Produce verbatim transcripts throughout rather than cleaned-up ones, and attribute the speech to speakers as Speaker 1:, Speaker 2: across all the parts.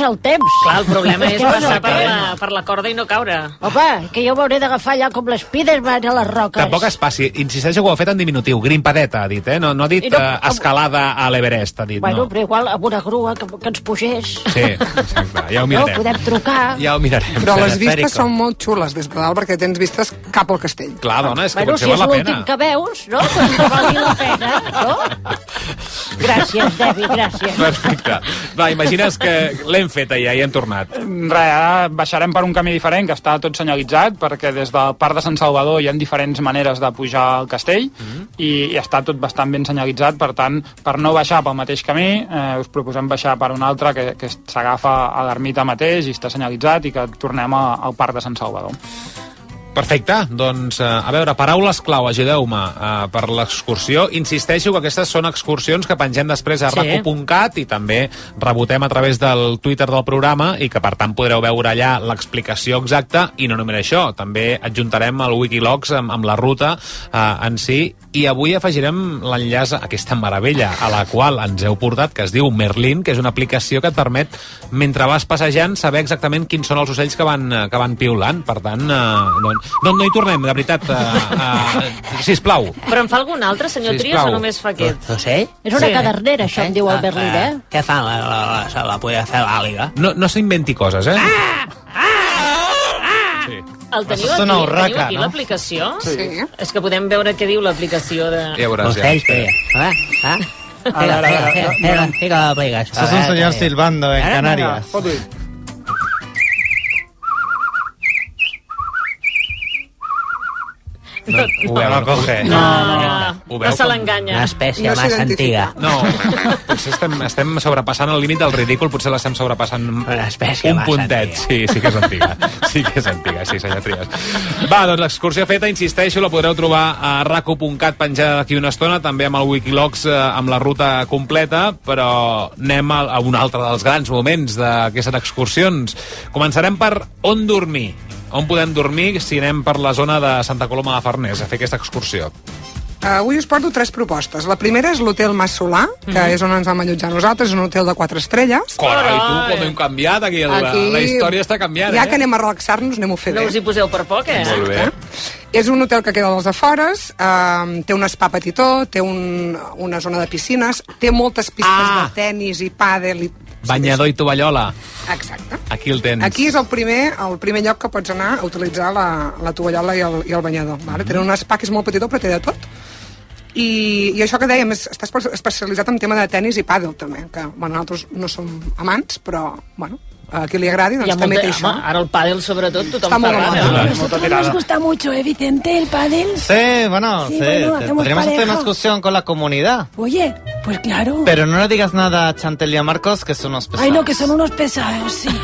Speaker 1: el temps.
Speaker 2: Clar, el problema és passar per la, per la corda i no caure.
Speaker 1: Home, que jo m'hauré d'agafar allà com l'Spiderman a les roques.
Speaker 3: Tampoc es passi. Insisteixo que ho ha fet en diminutiu. Grimpadeta, ha dit, eh? No, no ha dit no, uh, escalada a l'Everest, ha dit.
Speaker 1: Bueno,
Speaker 3: no.
Speaker 1: però igual amb una grua que, que ens pugés.
Speaker 3: Sí, exacte. Ja ho mirarem.
Speaker 1: No, podem trucar.
Speaker 3: Ja ho mirarem.
Speaker 4: Però les vistes són molt xules des de dalt, perquè tens vistes cap al castell.
Speaker 3: Clar, dona, és que
Speaker 1: bueno,
Speaker 3: potser
Speaker 1: si
Speaker 3: val la pena.
Speaker 1: és l'últim que veus, no? Doncs que valgui la pena, no? Gràcies, Devi, gràcies.
Speaker 3: Perfecte. Va, imagines que l'hem fet ahir, i hem tornat.
Speaker 5: Res, ara baixarem per un camí diferent, que està tot senyalitzat, perquè des del Parc de Sant Salvador hi ha diferents maneres de pujar al castell, mm-hmm. i, i està tot bastant ben senyalitzat, per tant, per no baixar pel mateix camí, eh, us proposem baixar per un altre que, que s'agafa a l'ermita mateix i està senyalitzat, i que tornem a, al Parc de Sant Salvador.
Speaker 3: Perfecte, doncs, a veure, paraules clau, ajudeu-me uh, per l'excursió. Insisteixo que aquestes són excursions que pengem després a sí. raco punt cat i també rebotem a través del Twitter del programa i que, per tant, podreu veure allà l'explicació exacta i no només això, també adjuntarem el Wikilogs amb, amb la ruta uh, en si i avui afegirem l'enllaç a aquesta meravella a la qual ens heu portat, que es diu Merlin, que és una aplicació que et permet, mentre vas passejant, saber exactament quins són els ocells que van, que van piulant. Per tant, uh, doncs, no, no hi tornem, de veritat. Uh, uh, sisplau.
Speaker 2: Però en fa algun altre, senyor Trias, o només fa aquest?
Speaker 6: No sé.
Speaker 1: És una sí. cadernera, això, em diu el Merlin, eh?
Speaker 6: Uh, què fa? La, la, la, la, la podria fer l'àliga?
Speaker 3: No, no s'inventi coses, eh?
Speaker 6: Ah! Ah!
Speaker 2: Sí. El teniu aquí, teniu urraca, aquí no? L'aplicació?
Speaker 4: Sí.
Speaker 2: És que podem veure què diu l'aplicació de...
Speaker 3: Ja veuràs, ja.
Speaker 6: Ah, ah. Fica, fica, fica, fica l'aplicació.
Speaker 7: Eso es un señor silbando en Canarias.
Speaker 3: No, ho veu, no coge.
Speaker 2: No, no, no se l'enganya.
Speaker 6: Una espècie no massa antiga.
Speaker 3: No, potser estem, estem sobrepassant el límit del ridícul, potser l'estem sobrepassant
Speaker 6: una espècie
Speaker 3: un puntet.
Speaker 6: Antiga.
Speaker 3: Sí, sí que és antiga. Sí que és antiga, sí, senyor Trias. Va, doncs l'excursió feta, insisteixo, la podreu trobar a raco punt cat penjada d'aquí una estona, també amb el Wikilogs amb la ruta completa, però anem a, a un altre dels grans moments d'aquestes excursions. Començarem per on dormir. On podem dormir si anem per la zona de Santa Coloma de Farners a fer aquesta excursió?
Speaker 4: Uh, avui us porto tres propostes. La primera és l'Hotel Mas Solà, que mm-hmm. és on ens vam allotjar nosaltres, és un hotel de quatre estrelles.
Speaker 3: Carai, tu, com hem canviat, aquí, aquí la, la història està canviant,
Speaker 4: ja
Speaker 3: eh?
Speaker 4: que anem a relaxar-nos, anem a fer
Speaker 2: bé. No us hi poseu per poc, eh?
Speaker 3: Molt bé.
Speaker 4: És un hotel que queda als afores, uh, té un spa petitó, té un, una zona de piscines, té moltes pistes ah. de tenis i pàdel i
Speaker 3: banyador i tovallola.
Speaker 4: Exacte.
Speaker 3: Aquí el tens.
Speaker 4: Aquí és el primer, el primer lloc que pots anar a utilitzar la, la tovallola i el, i el banyador. Vale? Mm-hmm. Tenen un spa que és molt petitó, però té de tot. I, i això que dèiem, és, està especialitzat en tema de tenis i pàdel, també. Que, bueno, nosaltres no som amants, però, bueno, a qui li agradi, doncs també té això.
Speaker 2: Ara el pàdel, sobretot, tothom
Speaker 4: està molt
Speaker 2: fa
Speaker 4: gana.
Speaker 1: A nosotros nos gusta mucho, ¿eh, Vicente, el pádel?
Speaker 7: Sí, bueno, sí.
Speaker 1: sí. Bueno,
Speaker 7: podríamos
Speaker 1: pareja.
Speaker 7: hacer una excursión con la comunidad.
Speaker 1: Oye, pues claro.
Speaker 7: Pero no le digas nada a Chantel y a Marcos, que son unos pesados.
Speaker 1: Ay, no, que son unos pesados, sí.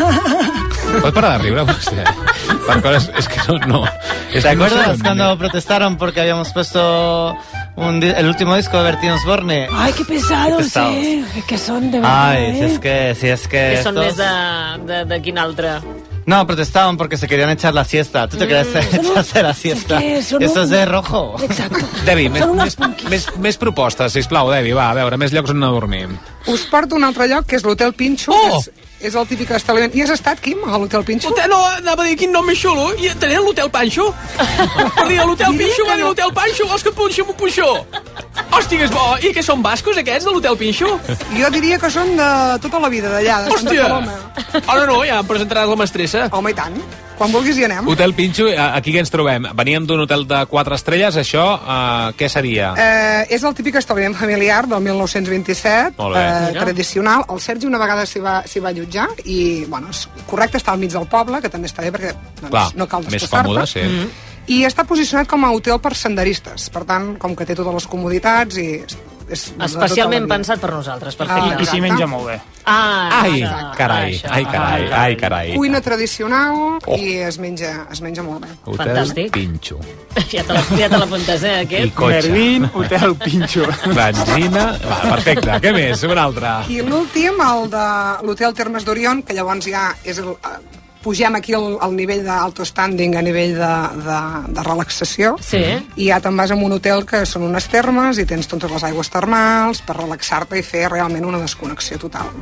Speaker 3: Pot parar de riure, vostè? Per coses, és que no... no és
Speaker 7: ¿Te
Speaker 3: que no
Speaker 7: acuerdas
Speaker 3: sé,
Speaker 7: cuando no. protestaron porque habíamos puesto un, el último disco de Bertín Osborne?
Speaker 1: Ay, qué pesados, qué pesados. eh. Es que son de verdad,
Speaker 7: Ay,
Speaker 1: eh.
Speaker 7: si es que... Si es que
Speaker 2: que són
Speaker 7: estos...
Speaker 2: més de, de, de quin altre?
Speaker 7: No, protestaban porque se querían echar la siesta. ¿Tú te querías mm, echarse la siesta?
Speaker 1: Es que
Speaker 7: Esto
Speaker 1: un...
Speaker 7: es de rojo.
Speaker 1: Exacto.
Speaker 3: Devi, més, més, més, més propostes, sisplau, Devi, va, a veure, més llocs on anar a dormir.
Speaker 4: Us porto un altre lloc, que és l'Hotel Pinxo,
Speaker 3: oh!
Speaker 4: que és, és el típic establiment. I has estat, Quim, a l'Hotel Pinxo?
Speaker 8: Hotel, no, anava a dir quin nom més xulo. I tenen l'Hotel Panxo? Per dir, l'Hotel Pinxo va dir l'Hotel Panxo, vols que et punxi amb un punxó? Hòstia, que és bo. I que són bascos, aquests, de l'Hotel Pinxo?
Speaker 4: Jo diria que són de tota la vida, d'allà, de Santa Coloma.
Speaker 8: Oh, no, no, ja em presentaràs la mestressa.
Speaker 4: Home, i tant. Quan vulguis hi anem.
Speaker 3: Hotel Pinxo, aquí què ens trobem? Veníem d'un hotel de quatre estrelles, això uh, què seria?
Speaker 4: Eh, és el típic establiment familiar del mil nou-cents vint-i-set, eh, tradicional. El Sergi una vegada s'hi va, s'hi va allotjar i, bueno, és correcte, està al mig del poble, que també està bé perquè doncs,
Speaker 3: clar,
Speaker 4: no cal
Speaker 3: més
Speaker 4: desplaçar-te.
Speaker 3: còmode, sí. Mm-hmm.
Speaker 4: I està posicionat com a hotel per senderistes. Per tant, com que té totes les comoditats i... És
Speaker 2: especialment pensat per nosaltres, perfecte.
Speaker 5: Ah, I s'hi menja molt bé.
Speaker 2: Ah,
Speaker 3: ai, carai, ai, carai, ai, carai.
Speaker 4: Cuina tradicional oh. i es menja, es menja molt bé.
Speaker 3: Hotel
Speaker 2: Fantàstic.
Speaker 3: Pinxo.
Speaker 2: Ja te, la, ja te l'apuntes, eh, aquest?
Speaker 3: I cotxe.
Speaker 5: Merlin, Hotel Pinxo.
Speaker 3: Benzina. Va, perfecte. Què més? Un altre.
Speaker 4: I l'últim, el de l'Hotel Termes d'Orion, que llavors ja és el... pugem aquí al, al nivell d'alto standing, a nivell de, de, de relaxació,
Speaker 2: sí.
Speaker 4: I ja te'n vas a un hotel que són unes termes i tens totes les aigües termals per relaxar-te i fer realment una desconnexió total, no?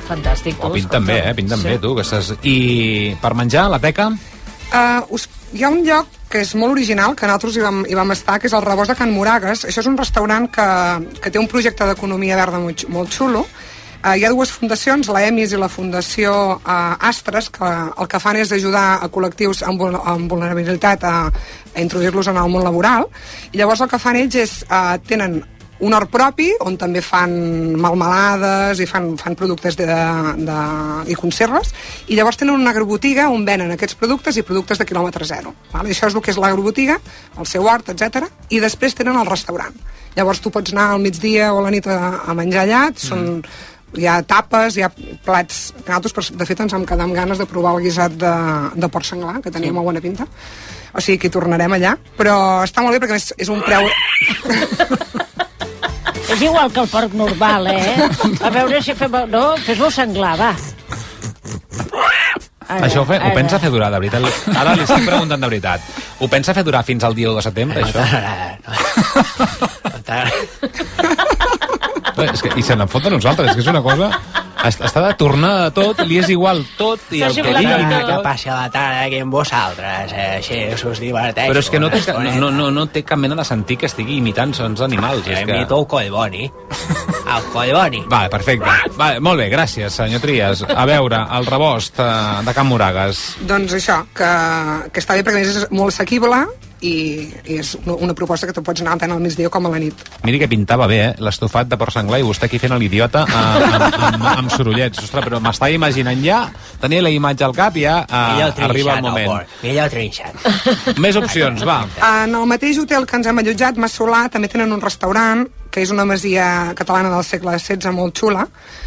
Speaker 1: Fantàstic, tu.
Speaker 3: Oh, pinten bé, eh? Pinten sí. bé, tu. Aquestes... I per menjar, la teca?
Speaker 4: Uh, us... Hi ha un lloc que és molt original, que nosaltres hi vam, hi vam estar, que és el Rebost de Can Moragues. Això és un restaurant que, que té un projecte d'economia verda molt, molt xulo. Uh, hi ha dues fundacions, la EMIS i la Fundació uh, Astres, que el que fan és ajudar a col·lectius amb, amb vulnerabilitat a, a introduir-los en el món laboral. I llavors el que fan ells és, uh, tenen un hort propi, on també fan melmelades i fan, fan productes de, de, i conserves, i llavors tenen una agrobotiga on venen aquests productes i productes de quilòmetre zero. Vale? Això és el que és l'agrobotiga, el seu hort, etcètera. I després tenen el restaurant. Llavors tu pots anar al migdia o a la nit a, a menjar allà, són... Mm. Hi ha tapes, hi ha plats... Nosaltres, de fet, ens vam quedar amb ganes de provar el guisat de, de porc senglar, que tenia sí. molt bona pinta. O sigui que hi tornarem allà. Però està molt bé perquè és, és un preu...
Speaker 1: És igual que el porc normal, eh? A veure si fem... No, fes-lo senglar, va.
Speaker 3: Ara, Això ho, fe, ho pensa fer durar, de veritat? Ara li estic preguntant de veritat. Ho pensa fer durar fins al dia u de setembre, això? És que, I se n'en foten nosaltres, és que és una cosa... Està de tornar a tot, li és igual tot i el que digui.
Speaker 6: Que passi la tarda aquí amb vosaltres, eh, així us diverteixo.
Speaker 3: Però és que no té, no, no, no té cap mena de sentit que estigui imitant sons animals.
Speaker 6: Ja
Speaker 3: és que...
Speaker 6: imito el Collboni. El Collboni.
Speaker 3: Vale, perfecte. Vale, molt bé, gràcies, senyor Trias. A veure, el Rebost eh, de Can Moragues.
Speaker 4: Doncs això, que, que està bé perquè és molt assequible i, i és una, una proposta que tu pots anar tant al migdia com a la nit.
Speaker 3: Miri que pintava bé, eh? L'estofat de porc senglar i vostè aquí fent l'idiota eh, amb, amb, amb sorollets. Ostres, però m'estava imaginant ja, tenia la imatge al cap i ja eh, arriba el moment.
Speaker 6: Millor trinxat.
Speaker 3: Més opcions, va.
Speaker 4: En el mateix hotel que ens hem allotjat, Massolà, també tenen un restaurant, que és una masia catalana del segle setze molt xula,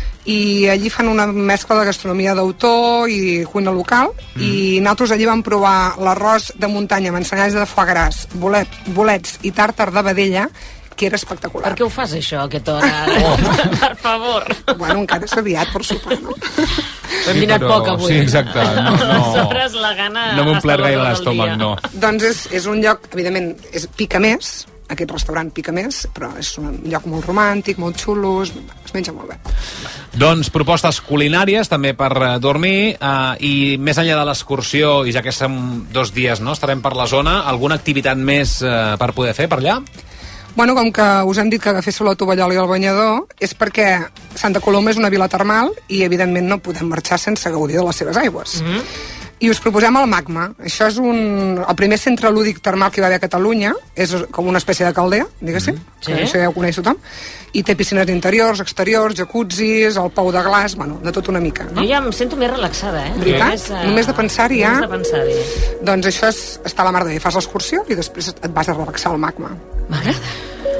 Speaker 4: i allí fan una mescla de gastronomia d'autor i cuina local, mm. i nosaltres allí vam provar l'arròs de muntanya amb ensenyats de foie gras, bolets, bolets i tàrtar de vedella, que era espectacular.
Speaker 1: Per què ho fas, això, a aquesta hora? Oh. Per favor.
Speaker 4: Bueno, encara és aviat per sopar, no?
Speaker 1: Hem dinat poc avui.
Speaker 3: Sí, exacte. No, no.
Speaker 1: Aleshores, la gana...
Speaker 3: No m'ha omplert gaire l'estómac, no.
Speaker 4: Doncs és, és un lloc, evidentment, és pica més, aquest restaurant pica més, però és un lloc molt romàntic, molt xulo, es, es menja molt bé.
Speaker 3: Doncs propostes culinàries també per uh, dormir, uh, i més enllà de l'excursió, i ja que som dos dies, no, estarem per la zona, alguna activitat més uh, per poder fer per allà?
Speaker 4: Bueno, com que us hem dit que agaféssiu la tovallola i el banyador, és perquè Santa Coloma és una vila termal i, evidentment, no podem marxar sense gaudir de les seves aigües. Mm-hmm. I us proposem el Magma. Això és un, el primer centre lúdic termal que hi va haver a Catalunya. És com una espècie de caldea, diguéssim. Mm-hmm. Sí. Això ja ho coneix tothom. I té piscines interiors, exteriors, jacuzzis, el pou de glaç, bueno, de tot una mica. No?
Speaker 1: Jo ja em sento més relaxada, eh?
Speaker 4: Veritat? Només, uh, Només de pensar-hi ja...
Speaker 1: Només de pensar-hi.
Speaker 4: Doncs això és, està a la mar de bé. Fas l'excursió i després et vas a relaxar al Magma.
Speaker 1: M'agrada.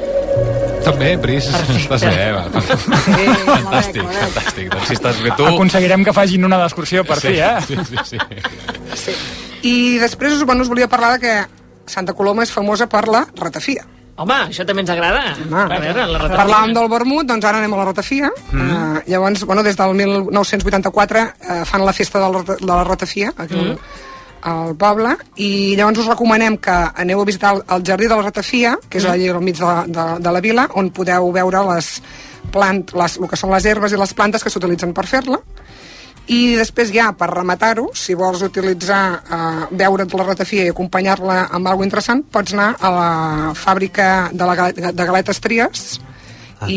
Speaker 3: També, Pris, estàs bé, va.
Speaker 4: Sí,
Speaker 3: fantàstic, fantàstic. Doncs si estàs bé tu...
Speaker 5: Aconseguirem que facin una d'excursió per
Speaker 3: sí,
Speaker 5: fi, eh?
Speaker 3: Sí, sí, sí.
Speaker 4: sí. I després us, bueno, us volia parlar de que Santa Coloma és famosa per la ratafia.
Speaker 1: Home, això també ens agrada.
Speaker 4: Home, a veure, la ratafia. Parlàvem del vermut, doncs ara anem a la ratafia. Mm. Uh, llavors, bueno, des del mil nou-cents vuitanta-quatre uh, fan la festa de la, de la ratafia, aquí mm. al poble, i llavors us recomanem que aneu a visitar el, el Jardí de la Ratafia, que és mm. allà al mig de la, de, de la vila, on podeu veure les plant, les, el que són les herbes i les plantes que s'utilitzen per fer-la. I després ja, per rematar-ho, si vols utilitzar, eh, veure't la ratafia i acompanyar-la amb alguna interessant, pots anar a la fàbrica de, la, de galetes Tries.
Speaker 6: I...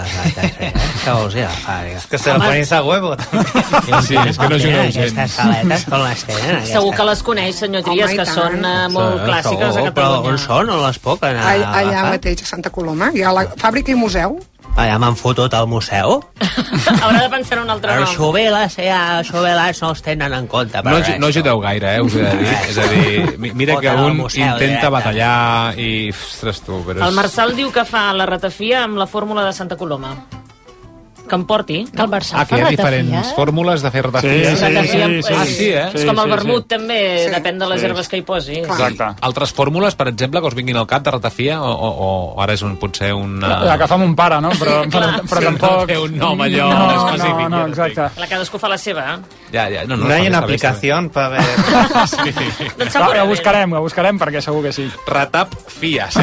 Speaker 6: Què vols dir, la fàbrica?
Speaker 7: És que se la ponis a huevo.
Speaker 3: Sí, és que no és una urgent.
Speaker 6: Aquestes galetes com les tenen.
Speaker 1: Segur que les coneix, senyor Trias, que són uh, molt clàssiques a Catalunya.
Speaker 6: Però on són? On les puc anar?
Speaker 4: Allà, allà mateix, a Santa Coloma. Hi ha la fàbrica i museu.
Speaker 6: Allà m'han fotut al museu?
Speaker 1: Haurà de pensar en un altre nom.
Speaker 6: Els xoveles, ja, els xovelats no els tenen en compte.
Speaker 3: No, no ajudeu gaire, eh, us he de dir. És a dir, mira que un intenta batallar i... Ostres, tu, però és...
Speaker 1: El Marçal diu que fa la ratafia amb la fórmula de Santa Coloma. Que em porti. Que el Marçal
Speaker 3: ah, que hi ha diferents fórmules de fer ratafia.
Speaker 5: Sí, sí,
Speaker 1: ratafia
Speaker 5: sí, sí,
Speaker 1: ah,
Speaker 3: sí, eh?
Speaker 1: És com el vermut,
Speaker 5: sí.
Speaker 1: també,
Speaker 4: sí.
Speaker 1: depèn de les
Speaker 5: sí.
Speaker 1: herbes que hi posi.
Speaker 5: Exacte.
Speaker 3: Altres fórmules, per exemple, que us vinguin al cap de ratafia, o, o, o ara és un, potser una...
Speaker 5: La que fa mon pare, no? Però,
Speaker 1: sí,
Speaker 5: però, però
Speaker 3: sí,
Speaker 5: tampoc...
Speaker 3: No té un nom allò
Speaker 5: no,
Speaker 3: específic.
Speaker 5: No, no, exacte.
Speaker 1: La cadascú fa la seva, eh?
Speaker 3: Ja, ja. No, no,
Speaker 7: no hi ha una
Speaker 3: bé,
Speaker 7: aplicació per ver...
Speaker 3: Sí.
Speaker 5: Doncs no, ho buscarem, ho buscarem, perquè segur que sí.
Speaker 3: Ratap Fia, sí.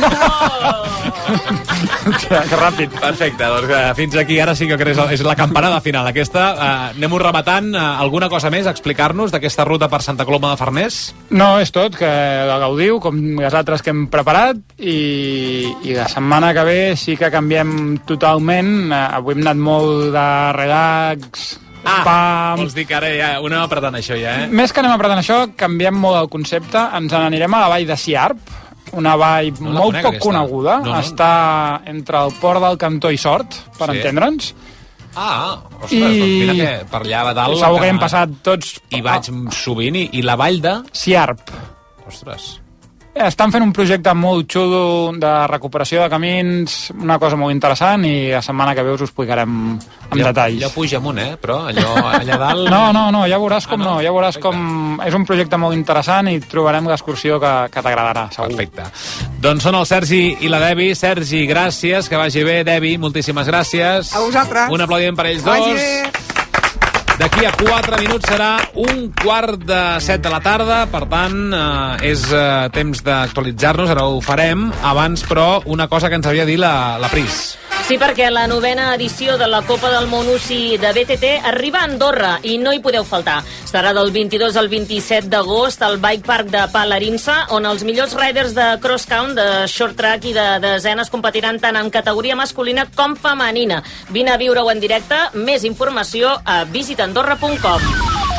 Speaker 5: Que, que ràpid.
Speaker 3: Perfecte, doncs uh, fins aquí, ara sí que crec és la campanada final aquesta. Uh, Anem-ho rematant. Uh, alguna cosa més a explicar-nos d'aquesta ruta per Santa Coloma de Farners?
Speaker 5: No, és tot, que la gaudiu, com les altres que hem preparat, i, i la setmana que ve sí que canviem totalment. Uh, avui hem anat molt de relax...
Speaker 3: Ah,
Speaker 5: Pam.
Speaker 3: vols dir que ara ja ho anem apretant això ja, eh?
Speaker 5: Més que anem apretant això, canviem molt el concepte. Ens n'anirem a la vall de Siarp, una vall
Speaker 3: no
Speaker 5: molt
Speaker 3: conec,
Speaker 5: poc
Speaker 3: aquesta.
Speaker 5: coneguda.
Speaker 3: No, no.
Speaker 5: Està entre el port del Cantó i Sort, per
Speaker 3: Sí.
Speaker 5: entendre'ns.
Speaker 3: Ah, ostres,
Speaker 5: I-
Speaker 3: doncs mira que per allà a dalt...
Speaker 5: Segur que hem passat tots...
Speaker 3: Hi vaig sovint, i, i la vall de...
Speaker 5: Siarp.
Speaker 3: Ostres...
Speaker 5: Estan fent un projecte molt xulo de recuperació de camins, una cosa molt interessant, i la setmana que ve us ho explicarem amb
Speaker 3: allò,
Speaker 5: detalls.
Speaker 3: Allò puja amunt, eh? Però allò, allà dalt...
Speaker 5: No, no, no, ja veuràs com
Speaker 3: Ah, no?
Speaker 5: no, ja veuràs
Speaker 3: Perfecte.
Speaker 5: com... És un projecte molt interessant i trobarem l'excursió que, que t'agradarà, segur.
Speaker 3: Perfecte. Doncs són el Sergi i la Devi. Sergi, gràcies, que vagi bé. Devi, moltíssimes gràcies.
Speaker 4: A vosaltres.
Speaker 3: Un aplaudiment per ells
Speaker 4: Que vagi
Speaker 3: dos.
Speaker 4: bé.
Speaker 3: D'aquí a quatre minuts serà un quart de set de la tarda, per tant, eh, és eh, temps d'actualitzar-nos, ara ho farem. Abans, però, una cosa que ens havia de dir la, la Pris.
Speaker 1: Sí, perquè la novena edició de la Copa del Món U C I de B T T arriba a Andorra i no hi podeu faltar. Estarà del vint-i-dos al vint-i-set d'agost al Bike Park de Palarinsa, on els millors riders de cross-count, de short track i de desenes competiran tant en categoria masculina com femenina. Vine a viure-ho en directe. Més informació a visita andorra punt com.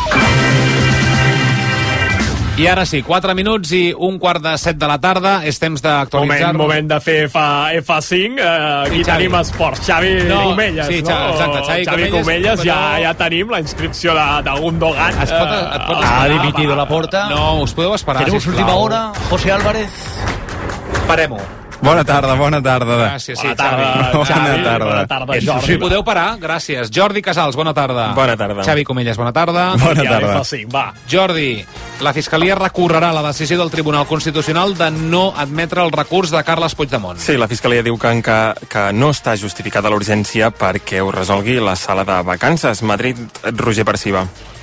Speaker 3: I ara sí, quatre minuts i un quart de set de la tarda. És temps d'actualitzar-nos.
Speaker 8: Moment, moment de fer F, F cinc. Uh, aquí
Speaker 3: Sí, Xavi.
Speaker 8: tenim esports. Xavi
Speaker 3: No,
Speaker 8: Comelles,
Speaker 3: sí,
Speaker 8: no?
Speaker 3: Xavi, exacte, Xavi
Speaker 8: Xavi
Speaker 3: Comelles,
Speaker 8: Comelles, ja,
Speaker 3: però-
Speaker 8: ja tenim la inscripció de, de Gundogan.
Speaker 3: Es pot, et pot
Speaker 8: Eh,
Speaker 3: esperar?
Speaker 9: Ha dimitido la Porta.
Speaker 3: No, us podeu esperar,
Speaker 9: Tenemos
Speaker 3: sisplau.
Speaker 9: última hora. José Álvarez.
Speaker 3: Parem-ho.
Speaker 10: Bona tarda, bona tarda.
Speaker 3: Gràcies, sí,
Speaker 8: Bona tarda,
Speaker 3: Xavi.
Speaker 10: Bona
Speaker 8: Xavi.
Speaker 10: tarda.
Speaker 8: Bona tarda,
Speaker 3: Si
Speaker 8: Jordi.
Speaker 3: podeu parar, gràcies. Jordi Casals, bona tarda.
Speaker 10: Bona tarda.
Speaker 3: Xavi Comelles, bona tarda.
Speaker 10: Bona
Speaker 8: Ja,
Speaker 10: tarda.
Speaker 8: F cinc, va.
Speaker 3: Jordi, la Fiscalia recorrerà la decisió del Tribunal Constitucional de no admetre el recurs de Carles Puigdemont.
Speaker 10: Sí, la Fiscalia diu que, que, que no està justificada l'urgència perquè ho resolgui la sala de vacances. Madrid, Roger Perciba.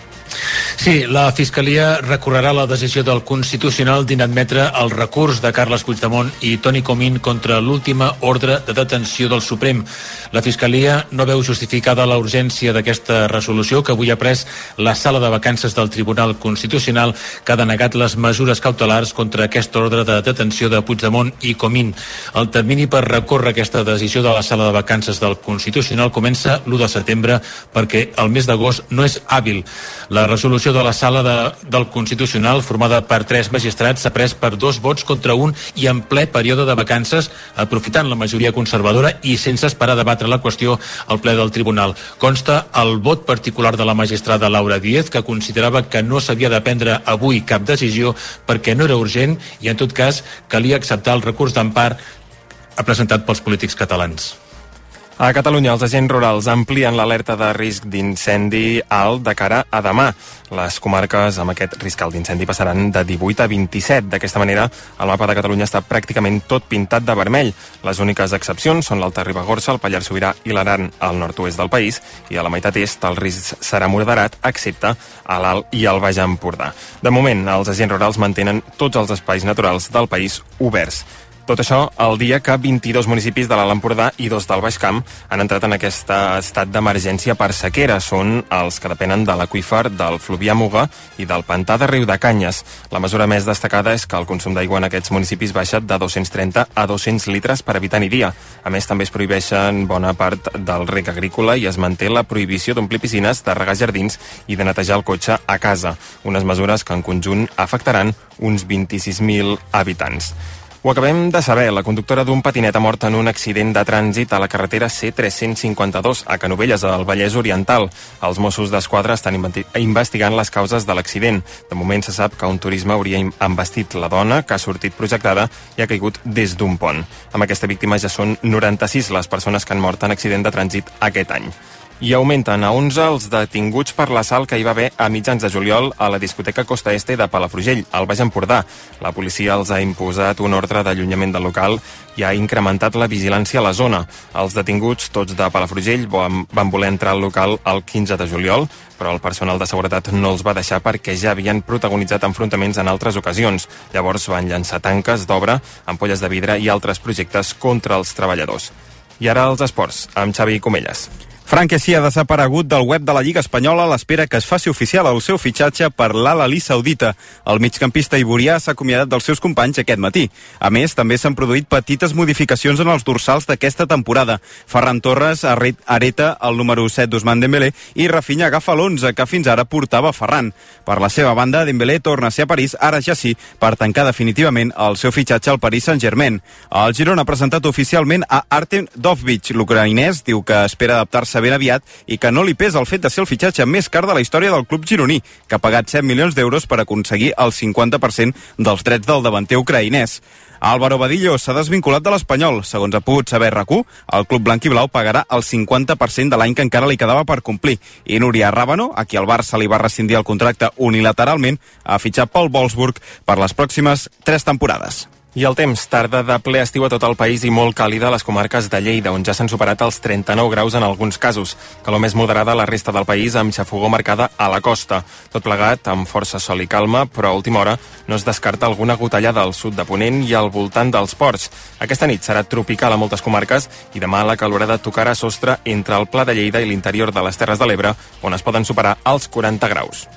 Speaker 11: Sí, la Fiscalia recorrerà la decisió del Constitucional d'inadmetre el recurs de Carles Puigdemont i Toni Comín contra l'última ordre de detenció del Suprem. La Fiscalia no veu justificada la urgència d'aquesta resolució que avui ha pres la sala de vacances del Tribunal Constitucional, que ha denegat les mesures cautelars contra aquesta ordre de detenció de Puigdemont i Comín. El termini per recórrer aquesta decisió de la sala de vacances del Constitucional comença l'u de setembre perquè el mes d'agost no és hàbil. La resolució de la sala de, del Constitucional, formada per tres magistrats, s'ha pres per dos vots contra un i en ple període de vacances, aprofitant la majoria conservadora i sense esperar a debatre la qüestió al ple del Tribunal. Consta el vot particular de la magistrada Laura Díez, que considerava que no s'havia de prendre avui cap decisió perquè no era urgent i, en tot cas, calia acceptar el recurs d'empart presentat pels polítics catalans.
Speaker 10: A Catalunya, els agents rurals amplien l'alerta de risc d'incendi alt de cara a demà. Les comarques amb aquest risc alt d'incendi passaran de divuit a vint-i-set. D'aquesta manera, el mapa de Catalunya està pràcticament tot pintat de vermell. Les úniques excepcions són l'Alta Ribagorça, el Pallars Sobirà i l'Aran al nord-oest del país, i a la meitat est el risc serà moderat, excepte a l'Alt i el Baix Empordà. De moment, els agents rurals mantenen tots els espais naturals del país oberts. Tot això el dia que vint-i-dos municipis de l'Alt Empordà i dos del Baix Camp han entrat en aquest estat d'emergència per sequera. Són els que depenen de l'aqüífer del Fluvià Muga i del pantà de Riudecanyes. La mesura més destacada és que el consum d'aigua en aquests municipis baixa de dos-cents trenta a dos-cents litres per habitant i dia. A més, també es prohibeixen bona part del reg agrícola i es manté la prohibició d'omplir piscines, de regar jardins i de netejar el cotxe a casa. Unes mesures que en conjunt afectaran uns vint-i-sis mil habitants. Ho acabem de saber, la conductora d'un patinet ha mort en un accident de trànsit a la carretera C tres-cents cinquanta-dos a Canovelles, al Vallès Oriental. Els Mossos d'Esquadra estan investigant les causes de l'accident. De moment se sap que un turisme hauria embestit la dona, que ha sortit projectada i ha caigut des d'un pont. Amb aquesta víctima ja són noranta-sis les persones que han mort en accident de trànsit aquest any. I augmenten a onze els detinguts per l'assalt que hi va haver a mitjans de juliol a la discoteca Costa Este de Palafrugell, al Baix Empordà. La policia els ha imposat un ordre d'allunyament del local i ha incrementat la vigilància a la zona. Els detinguts, tots de Palafrugell, van voler entrar al local el quinze de juliol, però el personal de seguretat no els va deixar perquè ja havien protagonitzat enfrontaments en altres ocasions. Llavors van llançar tanques d'obra, ampolles de vidre i altres projectes contra els treballadors. I ara els esports, amb Xavi Comelles.
Speaker 12: Frank Kessie ha desaparegut del web de la Lliga Espanyola a l'espera que es faci oficial el seu fitxatge per l'Al-Ahly saudita. El migcampista ivorià s'ha acomiadat dels seus companys aquest matí. A més, també s'han produït petites modificacions en els dorsals d'aquesta temporada. Ferran Torres hereta el número set d'Ousmane Dembélé i Rafinha agafa l'onze que fins ara portava Ferran. Per la seva banda, Dembélé torna a ser a París, ara ja sí, per tancar definitivament el seu fitxatge al Paris Saint-Germain. El Girona ha presentat oficialment a Artem Dovbyk. L'ucraïnès diu que espera adaptar-se ben aviat i que no li pesa el fet de ser el fitxatge més car de la història del club gironí, que ha pagat set milions d'euros per aconseguir el cinquanta per cent dels drets del davanter ucraïnès. Álvaro Badillo s'ha desvinculat de l'Espanyol. Segons ha pogut saber R A C U, el club blanc i blau pagarà el cinquanta per cent de l'any que encara li quedava per complir. I Núria Rábano, a qui el Barça li va rescindir el contracte unilateralment, ha fitxat pel Wolfsburg per les pròximes tres temporades.
Speaker 10: I el temps, tarda de ple estiu a tot el país i molt càlida a les comarques de Lleida, on ja s'han superat els trenta-nou graus en alguns casos. Calor més moderada a la resta del país, amb xafogor marcada a la costa. Tot plegat amb força sol i calma, però a última hora no es descarta alguna gotellada al sud de Ponent i al voltant dels ports. Aquesta nit serà tropical a moltes comarques i demà la calorada tocarà sostre entre el Pla de Lleida i l'interior de les Terres de l'Ebre, on es poden superar els quaranta graus.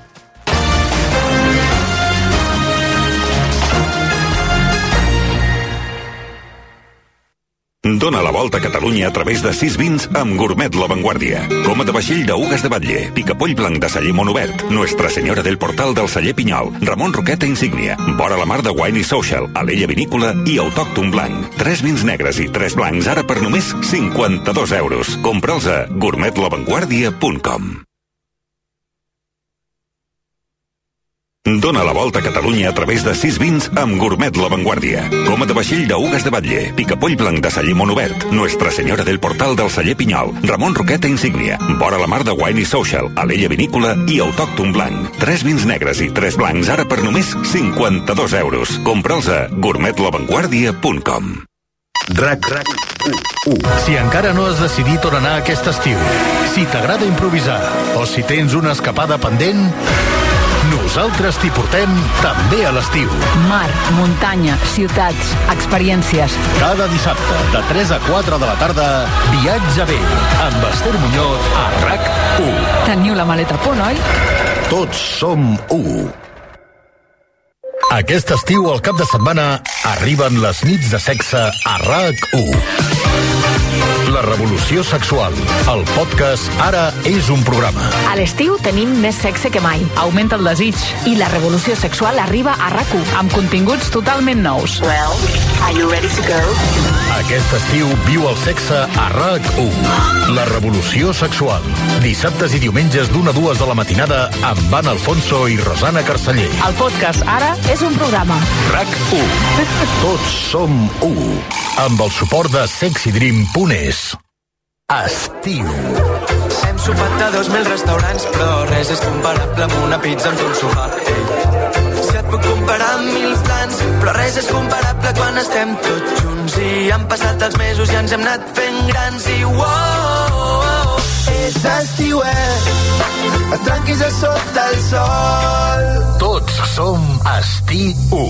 Speaker 13: Dóna la volta a Catalunya a través de sis vins amb Gourmet La Vanguardia. Coma de vaixell d'Ugues de Batlle, picapoll blanc de celler Monobert, Nuestra Senyora del Portal del celler Pinyol, Ramon Roqueta Insígnia, vora la mar de Wine i Social, Alella Vinícola i Autòcton Blanc. Tres vins negres i tres blancs ara per només cinquanta-dos euros. Compra'ls a gourmet la vanguardia punt com. Dóna la volta a Catalunya a través de sis vins amb Gourmet La Vanguardia. Coma de vaixell d'Ugues de Batlle, picapoll blanc de celler Monobert, Nuestra Senyora del Portal del celler Pinyol, Ramon Roqueta Insígnia, vora la mar de Wine i Social, Alella Vinícola i Autòcton Blanc. Tres vins negres i tres blancs ara per només cinquanta-dos euros. Compra'ls a gourmet la vanguardia punt com.
Speaker 14: RAC u. Si encara no has decidit on anar aquest estiu, si t'agrada improvisar o si tens una escapada pendent, nosaltres t'hi portem també a l'estiu.
Speaker 15: Mar, muntanya, ciutats, experiències.
Speaker 14: Cada dissabte, de tres a quatre de la tarda, Viatge bé, amb Esther Muñoz a RAC u.
Speaker 15: Teniu la maleta a punt, oi?
Speaker 14: Tots som u. Aquest estiu, al cap de setmana, arriben les nits de sexe a RAC u. La revolució sexual. El podcast Ara és un programa.
Speaker 15: A l'estiu tenim més sexe que mai. Augmenta el desig. I la revolució sexual arriba a RAC u, amb continguts totalment nous. Well, are you ready to go?
Speaker 14: Aquest estiu viu el sexe a RAC u. La revolució sexual. Dissabtes i diumenges d'una a dues de la matinada amb Van Alfonso i Rosana Carceller.
Speaker 15: El podcast Ara és un programa.
Speaker 14: RAC u. Tots som u. Amb el suport de sexy dream punt es. Estiu.
Speaker 16: Hem sopat a dos mil restaurants, però res és comparable amb una pizza amb un sofà. Ei. Si et puc comparar amb mil plans, però res és comparable quan estem tots junts i han passat els mesos i ens hem anat fent grans i uau, és estiuet, et tranquis a sota el sol.
Speaker 14: Tots som estiu.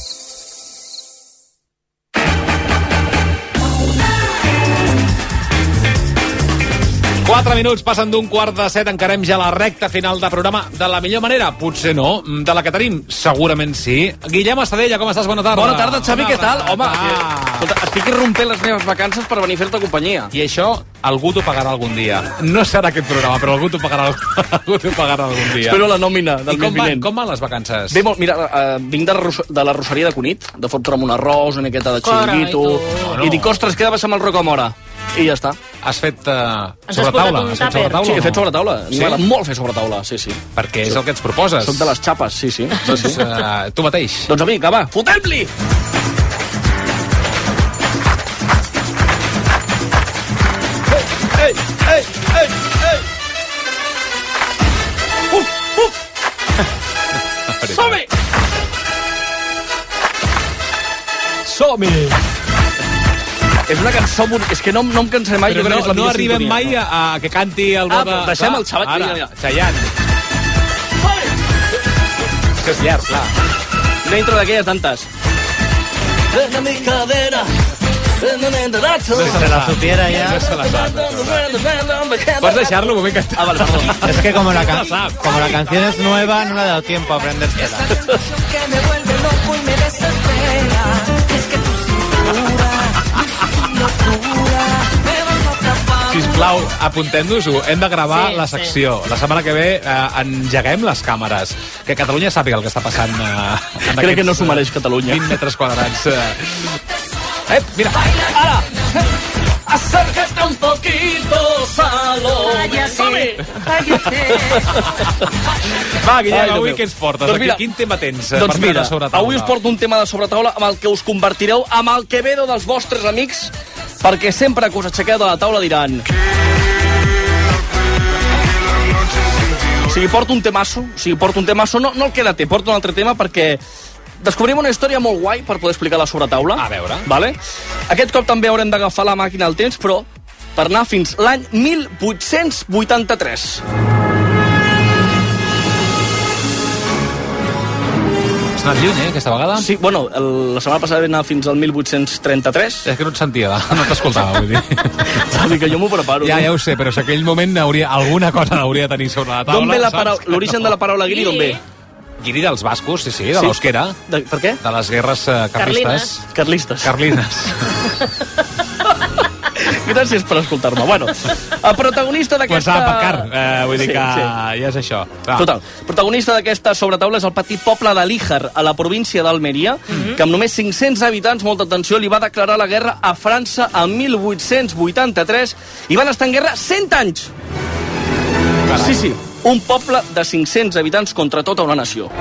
Speaker 3: Quatre minuts passen d'un quart de set, encarem ja la recta final de programa. De la millor manera? Potser no. De la que tenim? Segurament sí. Guillem Estadella, com estàs? Bona tarda.
Speaker 8: Bona tarda, Xavi, què tal? Home, ah. escolta, estic irrompent les meves vacances per venir a fer-te companyia.
Speaker 3: I això algú t'ho pagarà algun dia. No serà aquest programa, però algú t'ho pagarà, algú t'ho pagarà algun dia.
Speaker 8: Espero la nòmina del mes vinent.
Speaker 3: I com van les vacances?
Speaker 8: Bé, molt, mira, uh, vinc de, de la Roseria de Cunit, de fotre amb un arròs, una miqueta de xiringuito, oh, no. I dic, ostres, quedaves amb el Rocamora. I ja està.
Speaker 3: Has fet uh, sobre taula? Has fet sobre taula?
Speaker 8: Sí, he fet sobre taula. Sí? M'agrada molt fer sobre taula, sí, sí.
Speaker 3: Perquè és el que ens proposes.
Speaker 8: Soc de les xapes, sí, sí.
Speaker 3: Doncs sí, sí. Uh, tu mateix.
Speaker 8: Doncs amic, va, fotem-li! Ei, ei, ei, ei! Som-hi! Som-hi! És una cançó... És que no, no em cansaré mai.
Speaker 3: Però
Speaker 8: jo crec
Speaker 3: no,
Speaker 8: que és la
Speaker 3: no
Speaker 8: millor
Speaker 3: arribem
Speaker 8: sintonia.
Speaker 3: mai a, a que canti el bo
Speaker 8: Ah,
Speaker 3: de...
Speaker 8: deixem el xaval.
Speaker 3: Ara,
Speaker 8: Mira, mira.
Speaker 3: Chayanne. És que és llarg, clar.
Speaker 8: Una intro d'aquelles tantes.
Speaker 9: Ven a mi cadera.
Speaker 7: Se la supiera ya.
Speaker 3: No se la sap. Pots deixar-lo un moment que...
Speaker 8: Ah, vale, perdó.
Speaker 7: Es que como la, can como la canción es nueva, no le ha dado tiempo a aprendérsela.
Speaker 16: Que me vuelve loco y me desespera. Es que tu cintura, mi locura, me vas a atrapar.
Speaker 3: Sisplau, apuntem-nos-ho. Hem de gravar
Speaker 1: Sí,
Speaker 3: la secció. La setmana que ve eh, engeguem les càmeres. Que Catalunya sàpiga el que està passant eh, en
Speaker 8: Crec que no s'ho
Speaker 3: aquests,
Speaker 8: mereix Catalunya.
Speaker 3: vint metres quadrats. Eh. Eh, mira.
Speaker 8: Ara! Acércate un poquito, Salome. Som-hi!
Speaker 3: Va, Guillem,
Speaker 8: Ai, Déu
Speaker 3: avui
Speaker 8: meu.
Speaker 3: què ens portes?
Speaker 8: Doncs
Speaker 3: Aquí,
Speaker 8: mira,
Speaker 3: quin tema tens? eh,
Speaker 8: Doncs
Speaker 3: per
Speaker 8: mira,
Speaker 3: posar sobre taula?
Speaker 8: avui us porto un tema de sobretaula amb el que us convertireu amb el Quevedo dels vostres amics, perquè sempre que us aixequeu de la taula diran... O sigui, porto un temasso, o sigui, porto un temasso, no, no el quédate, porto un altre tema perquè descobrim una història molt guai per poder explicar la sobretaula.
Speaker 3: A veure.
Speaker 8: Vale? Aquest cop també haurem d'agafar la màquina al temps, però per anar fins l'any mil vuit-cents vuitanta-tres.
Speaker 3: Has anat lluny, eh, aquesta vegada?
Speaker 8: Sí, bueno, el, la setmana passada vam anar fins al mil vuit-cents trenta-tres.
Speaker 3: És que no et sentia, no t'escoltava, vull dir.
Speaker 8: Vull dir que jo m'ho preparo.
Speaker 3: Ja,
Speaker 8: no?
Speaker 3: ja ho sé, però si aquell moment hauria, alguna cosa hauria de tenir sobre la taula.
Speaker 8: D'on ve la
Speaker 3: saps?
Speaker 8: paraula- l'origen de la paraula guiri, d'on ve?
Speaker 3: Guiri dels bascos, sí, sí, de
Speaker 8: Sí?
Speaker 3: l'Eusquera.
Speaker 8: De, per què?
Speaker 3: De les guerres eh, carlistes.
Speaker 8: Carlistes.
Speaker 3: Carlines.
Speaker 8: Gràcies per escoltar-me. Bueno, el protagonista d'aquesta...
Speaker 3: Començava per car, eh, vull dir
Speaker 8: Sí,
Speaker 3: que
Speaker 8: sí.
Speaker 3: ja és això. Va.
Speaker 8: Total. Protagonista d'aquesta sobretaula és el petit poble de Líjar, a la província d'Almeria,
Speaker 3: Mhm.
Speaker 8: que amb només cinc-cents habitants, molta atenció, li va declarar la guerra a França en mil vuit-cents vuitanta-tres i van estar en guerra cent anys.
Speaker 3: Carai.
Speaker 8: Sí, sí. Un poble de cinc-cents habitants contra tota una nació.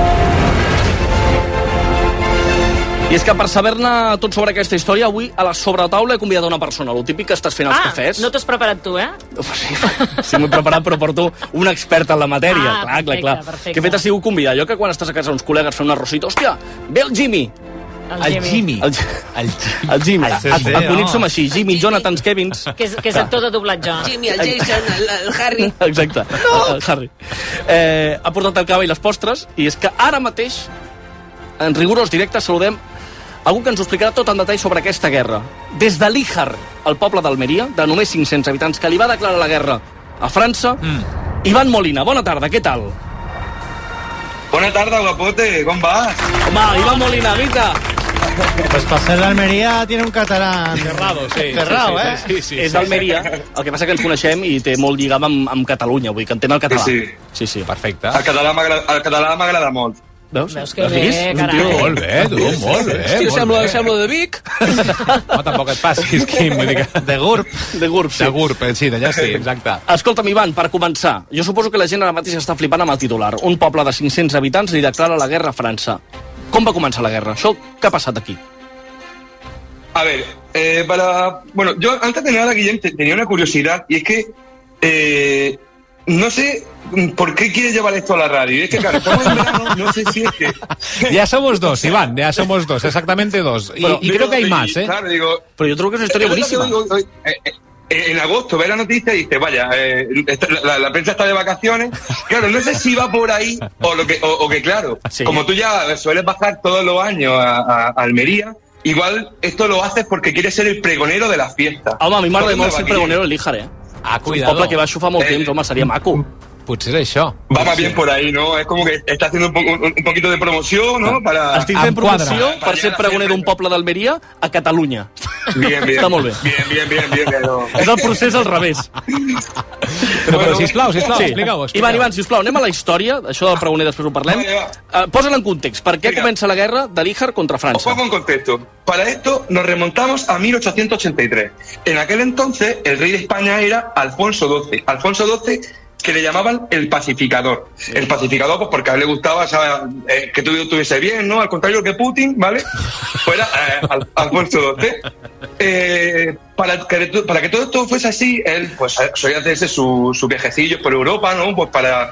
Speaker 8: I és que per saber-ne tot sobre aquesta història, avui a la sobretaula he convidat una persona. Lo típic que estàs fent els
Speaker 1: Ah,
Speaker 8: cafès.
Speaker 1: no t'has preparat tu, eh?
Speaker 8: Sí, m'he preparat, però porto un expert en la matèria.
Speaker 1: Ah,
Speaker 8: clar,
Speaker 1: perfecte,
Speaker 8: clar, clar.
Speaker 1: perfecte.
Speaker 8: Què fet ha sigut convidar? Jo que quan estàs a casa uns col·legues fent un arrocito, hòstia, ve el Jimmy.
Speaker 1: El Jimmy.
Speaker 8: El,
Speaker 3: el,
Speaker 8: el Jimmy.
Speaker 3: El
Speaker 8: El,
Speaker 3: Jimmy,
Speaker 8: el, el
Speaker 3: no.
Speaker 8: som així, Jimmy, Jonathans, Kevins.
Speaker 1: Que és, que és actor de doblatge.
Speaker 6: Jimmy, el Jason, el, el Harry.
Speaker 8: Exacte, no. el Harry. Eh, ha portat el cava i les postres, i és que ara mateix, en rigorós directe, saludem algú que ens ho explicarà tot en detall sobre aquesta guerra. Des de Líjar, el poble d'Almeria, de només cinc-cents habitants, que li va declarar la guerra a França, mm. Ivan Molina, bona tarda, què tal?
Speaker 17: Bona tarda, guapote, com vas?
Speaker 8: Home, Ivan Molina, Vita.
Speaker 7: Pues para ser de Almería tiene un catalán
Speaker 3: cerrado, sí.
Speaker 7: cerrado,
Speaker 3: sí, sí,
Speaker 7: eh?
Speaker 3: sí, sí, sí,
Speaker 8: És
Speaker 3: sí.
Speaker 8: d'Almeria, el que passa que ens coneixem i té molt lligam amb, amb Catalunya, vull dir que entén el català.
Speaker 17: Sí,
Speaker 8: sí, sí.
Speaker 3: Perfecte.
Speaker 17: El català m'agrada el català m'agrada molt.
Speaker 8: Veus?
Speaker 1: Veus que bé, carai.
Speaker 3: Molt bé, tu, molt bé.
Speaker 8: Hòstia,
Speaker 3: molt
Speaker 8: sembla,
Speaker 3: bé.
Speaker 8: sembla de Vic.
Speaker 3: No, tampoc et passis, Quim. Vull dir que...
Speaker 7: De Gurb.
Speaker 8: De Gurb, sí.
Speaker 3: De Gurb, eh, sí, d'allà sí, exacte.
Speaker 8: Escolta'm, Ivan, per començar, jo suposo que la gent ara mateix està flipant amb el titular. Un poble de cinc-cents habitants li declara la guerra a França. Com va començar la guerra? Això, què ha passat aquí?
Speaker 17: A ver, eh, para... Bueno, yo antes de nada, Guillem, te- tenía una curiosidad, y es que eh, no sé por qué quieres llevar esto a la radio. Y es que, claro, estamos en verano, no sé si es que...
Speaker 3: Ya somos dos, Iván, ya somos dos, exactamente dos. Y,
Speaker 17: Bueno,
Speaker 3: y creo que hay
Speaker 17: y,
Speaker 3: más, ¿eh?
Speaker 17: Claro, digo...
Speaker 8: Pero yo creo que es una historia
Speaker 17: es lo que
Speaker 8: buenísima.
Speaker 17: digo, hoy- eh, eh, en agosto ve la noticia y dice, vaya, eh, esta- la, la prensa está de vacaciones. Claro, no sé si va por ahí o, lo que, o, o que, claro,
Speaker 8: Sí.
Speaker 17: como tú ya sueles bajar todos los años a, a- a Almería, igual esto lo haces porque quieres ser el pregonero de la fiesta.
Speaker 8: Home, a mi m'agrada
Speaker 17: ¿Por
Speaker 8: molt
Speaker 17: dónde
Speaker 8: ser
Speaker 17: va,
Speaker 8: pregonero de Líjar, eh?
Speaker 3: Ah,
Speaker 8: Un
Speaker 3: cuidado.
Speaker 8: poble que va xufar molt
Speaker 17: Eh,
Speaker 8: temps, home, seria maco.
Speaker 3: Potser és això.
Speaker 17: Va más bien por ahí, ¿no? Es como que está haciendo un, po- un- un poquito de promoción, ¿no? Para...
Speaker 8: Estic fent
Speaker 3: Em quadra.
Speaker 8: promoció per
Speaker 17: Para
Speaker 8: ser
Speaker 17: llegar a
Speaker 8: pregoner
Speaker 17: ser-
Speaker 8: d'un poble d'Almeria a Catalunya.
Speaker 17: Bien, bien.
Speaker 8: Està molt bé.
Speaker 17: Bien, bien, bien, bien. bien, no.
Speaker 8: És el procés al revés.
Speaker 3: Però, però sisplau, sisplau,
Speaker 8: Sí.
Speaker 3: explica-ho. explica-ho.
Speaker 8: Ivan, Ivan, sisplau, anem a la història. Això del pregoner després ho parlem.
Speaker 17: Vale, va.
Speaker 8: Uh, Posa'l en context. Per què
Speaker 17: Vinga.
Speaker 8: comença la guerra de Líjar contra
Speaker 17: Os
Speaker 8: França?
Speaker 17: pongo en contexto. Para esto nos remontamos a mil ochocientos ochenta y tres. En aquel entonces el rey de España era Alfonso doce. Alfonso doce, que le llamaban el pacificador. El pacificador, pues porque a él le gustaba, ¿sabes? Eh, que todo estuviese bien, ¿no? Al contrario que Putin, ¿vale? Fuera eh, Al- Alfonso doce. Eh, para, que, para que todo esto fuese así, él pues solía hacerse su- sus viajecillos por Europa, ¿no? Pues para...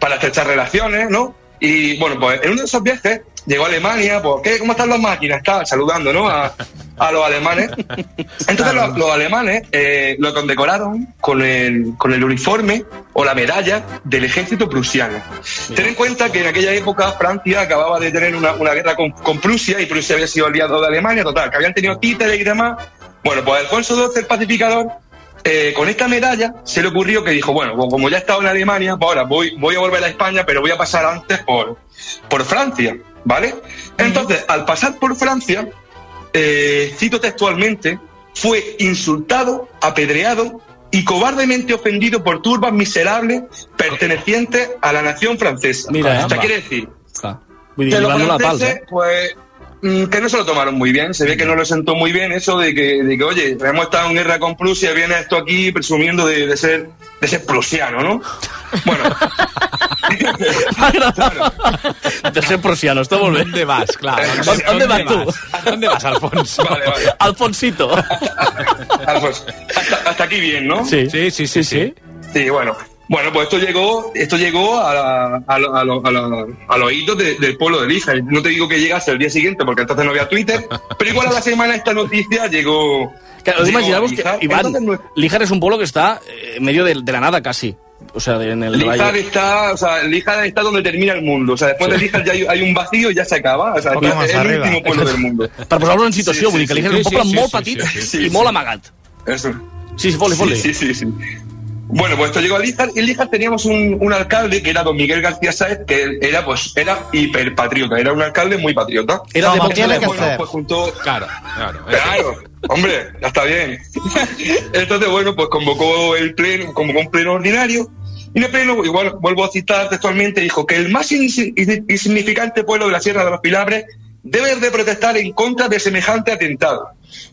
Speaker 17: para estrechar relaciones, ¿no? Y bueno, pues en uno de esos viajes llegó a Alemania, pues, ¿qué? ¿Cómo están las máquinas? Estaba saludando, ¿no? A, a los alemanes. Entonces los, los alemanes eh, lo condecoraron con el, con el uniforme o la medalla del ejército prusiano. Sí. Ten en cuenta que en aquella época Francia acababa de tener una, una guerra con, con Prusia, y Prusia había sido aliado de Alemania, total, que habían tenido títeres y demás. Bueno, pues Alfonso doce, el pacificador, Eh, con esta medalla se le ocurrió que dijo, bueno, como ya he estado en Alemania, pues ahora voy, voy a volver a España, pero voy a pasar antes por, por Francia, ¿vale? Entonces, al pasar por Francia, eh, cito textualmente, fue insultado, apedreado y cobardemente ofendido por turbas miserables pertenecientes a la nación francesa.
Speaker 8: Mira,
Speaker 17: o sea, quiere decir,
Speaker 8: ah. que
Speaker 17: los franceses, pues... que no se lo tomaron muy bien, se ve que no lo sentó muy bien eso de que, de que oye, hemos estado en guerra con Prusia y viene esto aquí presumiendo de, de ser de ser prusiano, ¿no? Bueno.
Speaker 8: De ser prusiano, esto molt bé.
Speaker 3: ¿Dónde vas, claro?
Speaker 8: ¿Dónde, ¿Dónde vas tú?
Speaker 3: ¿Dónde vas, Alfonso?
Speaker 17: Vale, vale.
Speaker 8: Alfonsito.
Speaker 17: Alfonso. Hasta, hasta aquí bien, ¿no?
Speaker 8: Sí,
Speaker 3: sí, sí, sí. Sí,
Speaker 17: sí bueno. Bueno, pues esto llegó, esto llegó a, la, a, lo, a, lo, a, lo, a los oídos de, del pueblo de Líjar. No te digo que llegase el día siguiente, porque entonces no había Twitter, pero igual a la semana esta noticia llegó...
Speaker 8: Claro, imaginamos que, Iván, no... Líjar es un pueblo que está en medio de, de la nada casi. O sea, en el
Speaker 17: Líjar
Speaker 8: valle.
Speaker 17: está, o sea, Líjar está donde termina el mundo. O sea, después sí. de Líjar ya hay, hay un vacío y ya se acaba. O sea, es el
Speaker 8: arriba.
Speaker 17: último pueblo del mundo.
Speaker 8: Per posar-lo en situació, sí, sí, vull dir que Líjar sí, és un poble sí, molt
Speaker 17: sí,
Speaker 8: petit
Speaker 17: sí, sí, sí,
Speaker 8: i
Speaker 17: sí,
Speaker 8: molt
Speaker 17: sí.
Speaker 8: amagat.
Speaker 17: Eso.
Speaker 8: Sí, sí, foli, foli.
Speaker 17: Sí, sí, sí, sí. Bueno, pues esto llegó a Líjar, y en Líjar teníamos un, un alcalde que era don Miguel García Sáez, que era, pues, era hiperpatriota, era un alcalde muy patriota.
Speaker 7: Era de tiene que
Speaker 17: bueno,
Speaker 7: ser.
Speaker 17: Pues junto...
Speaker 3: Claro, claro.
Speaker 17: Claro, hombre, ya está bien. Entonces, bueno, pues convocó el pleno, convocó un pleno ordinario, y en el pleno, igual vuelvo a citar textualmente, dijo que el más insignificante pueblo de la Sierra de los Pilabres debe de protestar en contra de semejante atentado.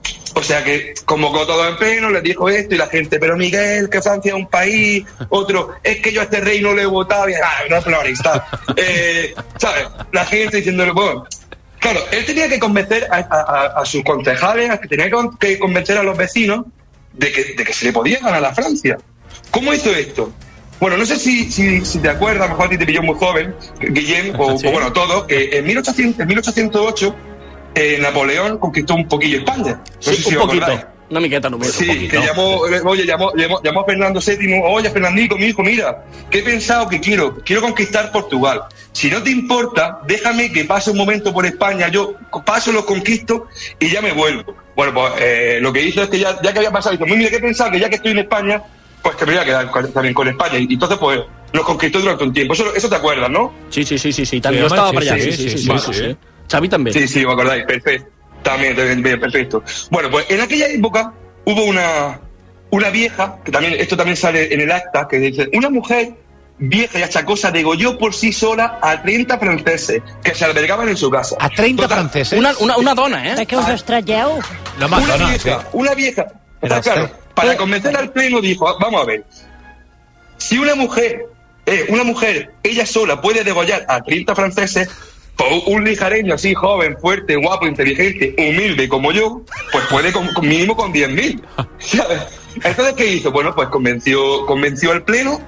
Speaker 17: O sea que convocó todo en pleno, les dijo esto y la gente, pero Miguel, que Francia es un país, otro, es que yo a este rey no le he votado, y, ah, no florista. Eh, ¿sabes? La gente diciéndole, bueno, claro, él tenía que convencer a, a, a sus concejales, que tenía que convencer a los vecinos de que, de que se le podía ganar a Francia. ¿Cómo hizo esto? Bueno, no sé si, si, si te acuerdas, a lo mejor a ti te pilló muy joven, Guillem, o, ¿sí? o bueno, todos, que en mil ochocientos, en mil ochocientos ocho eh, Napoleón conquistó un poquillo España. No
Speaker 8: sí,
Speaker 17: sé si
Speaker 8: un poquito. Acordáis. Una miqueta només.
Speaker 17: Sí,
Speaker 8: un poquito.
Speaker 17: que llamó, oye, llamó, llamó, llamó a Fernando séptimo, oye, Fernandico, mi hijo, mira, que he pensado que quiero, quiero conquistar Portugal. Si no te importa, déjame que pase un momento por España, yo paso, los conquisto y ya me vuelvo. Bueno, pues eh, lo que hizo es que ya, ya que había pasado, dijo, mira, que he pensado que ya que estoy en España, pues que me voy a quedar con, también con España. Y entonces, pues, los conquistó durante un tiempo. Eso, eso te acuerdas, ¿no?
Speaker 8: Sí, sí, sí, sí, sí. También sí, yo estaba sí, para allá. Sí, sí, sí. sí, sí, sí, sí, sí, sí. Xavi también.
Speaker 17: Sí, sí, me acordáis. Perfecto. También, también, perfecto. Bueno, pues en aquella época hubo una, una vieja, que también, esto también sale en el acta, que dice, una mujer vieja y achacosa degolló por sí sola a treinta franceses que se albergaban en su casa.
Speaker 3: A treinta Total, franceses?
Speaker 8: Una, una, una dona, eh?
Speaker 6: De què us estrelleu?
Speaker 17: No, una dona, vieja, sí. una vieja. Está claro, para convencer al pleno dijo, vamos a ver, si una mujer, eh, una mujer, ella sola puede degollar a treinta franceses, pues un lijareño así, joven, fuerte, guapo, inteligente, humilde como yo, pues puede con, con mínimo con diez mil. Entonces, ¿qué hizo? Bueno, pues convenció, convenció al pleno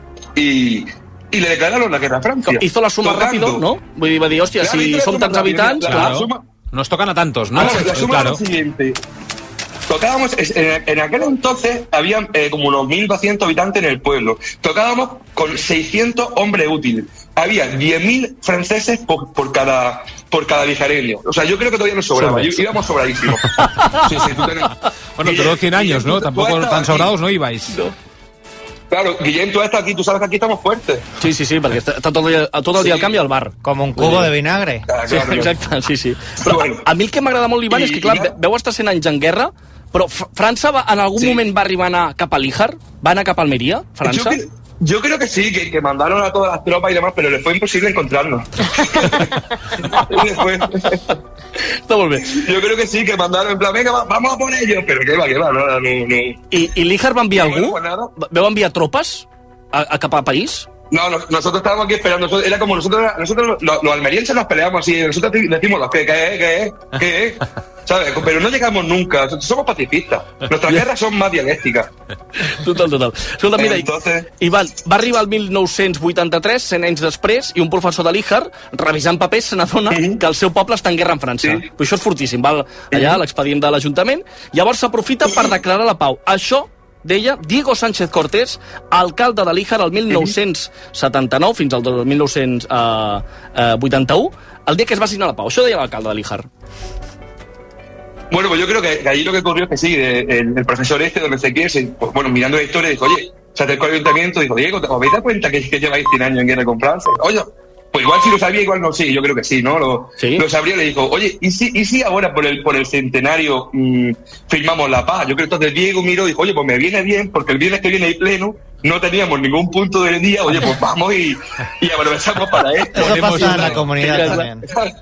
Speaker 17: y, y le declararon la guerra a Francia.
Speaker 8: Hizo la suma tocando. Rápido, ¿no? Vull dir, va dir, hòstia, claro, si som tants habitants,
Speaker 3: claro. claro. Suma... Nos tocan a tantos, ¿no?
Speaker 17: Claro, la suma claro. es la siguiente. Tocábamos, en, en aquel entonces había eh, como unos mil doscientos habitantes en el pueblo. Tocábamos con seiscientos hombres útiles. Había diez mil franceses por, por cada por cada lijareño. O sea, yo creo que todavía nos sobraba. Yo, íbamos sobradísimos. Sí, sí, tú tenés...
Speaker 3: Bueno, duró cien años, ¿no? Tampoco tan sobrados no ibais. No.
Speaker 17: Claro, Guillem, tú estás aquí, tú sabes que aquí estamos fuertes.
Speaker 8: Sí, sí, sí, perquè està, està tot, el, tot el dia sí. al canvi al bar.
Speaker 7: Com un cubo de vinagre.
Speaker 17: Ah, claro,
Speaker 8: sí, exacte, sí, sí. Però bueno. a, a mi el que m'agrada molt, Ivan, I, és que, clar, ja... veu estar cent anys en guerra, però França va, en algun sí. moment va arribar a anar cap a Líjar? Va anar cap a Almeria, França?
Speaker 17: Yo, yo creo que sí, que, que mandaron a todas las tropas y demás, pero les fue imposible encontrarnos. Después...
Speaker 8: Està molt bé.
Speaker 17: Yo creo que sí, que mandaron en plan, venga, va, vamos a por ellos, pero que va, que va, no, no, no.
Speaker 8: I, i Líjar va enviar algú? Veu enviar tropes a, a cap a país?
Speaker 17: No, no, nosotros estábamos aquí esperando. Nosotros, era como nosotros, nosotros los, los almerienses nos peleamos así. Nosotros decimos, ¿qué, qué, qué, qué? ¿Sabes? Pero no llegamos nunca. Somos pacifistas. Nuestras guerras son más dialèctiques.
Speaker 8: Total, total. Escolta, mira, Entonces... Ivan, va arribar el mil nou-cents vuitanta-tres, cent anys després, i un professor de l'Íjar, revisant papers, se n'adona mm-hmm. que el seu poble està en guerra amb França. Sí. Però això és fortíssim. Va allà, mm-hmm. a l'expedient de l'Ajuntament, llavors s'aprofita per declarar la pau. Això deia Diego Sánchez Cortés, alcalde de l'Íjar el mil nou-cents setanta-nou fins al mil nou-cents vuitanta-u, el dia que es va signar la pau. Això deia l'alcalde de l'Íjar.
Speaker 17: Bueno, pues yo creo que, que allí lo que ocurrió es que sí, el, el profesor este, donde se quiere, se, bueno, mirando la historia, dijo, oye, se acercó al ayuntamiento, dijo, Diego, ¿os habéis dado cuenta que, que lleváis cien años en guerra con Francia? Oye, pues igual si lo sabía, igual no, sí, yo creo que sí, ¿no? Lo, ¿Sí? lo sabría, le dijo, oye, ¿y si, y si ahora por el por el centenario mmm, firmamos la paz? Yo creo que entonces Diego miró y dijo, oye, pues me viene bien, porque el viernes que viene hay pleno, no teníamos ningún punto del día, oye, pues vamos y, y aprovechamos para esto.
Speaker 7: Eso pasa en la comunidad también.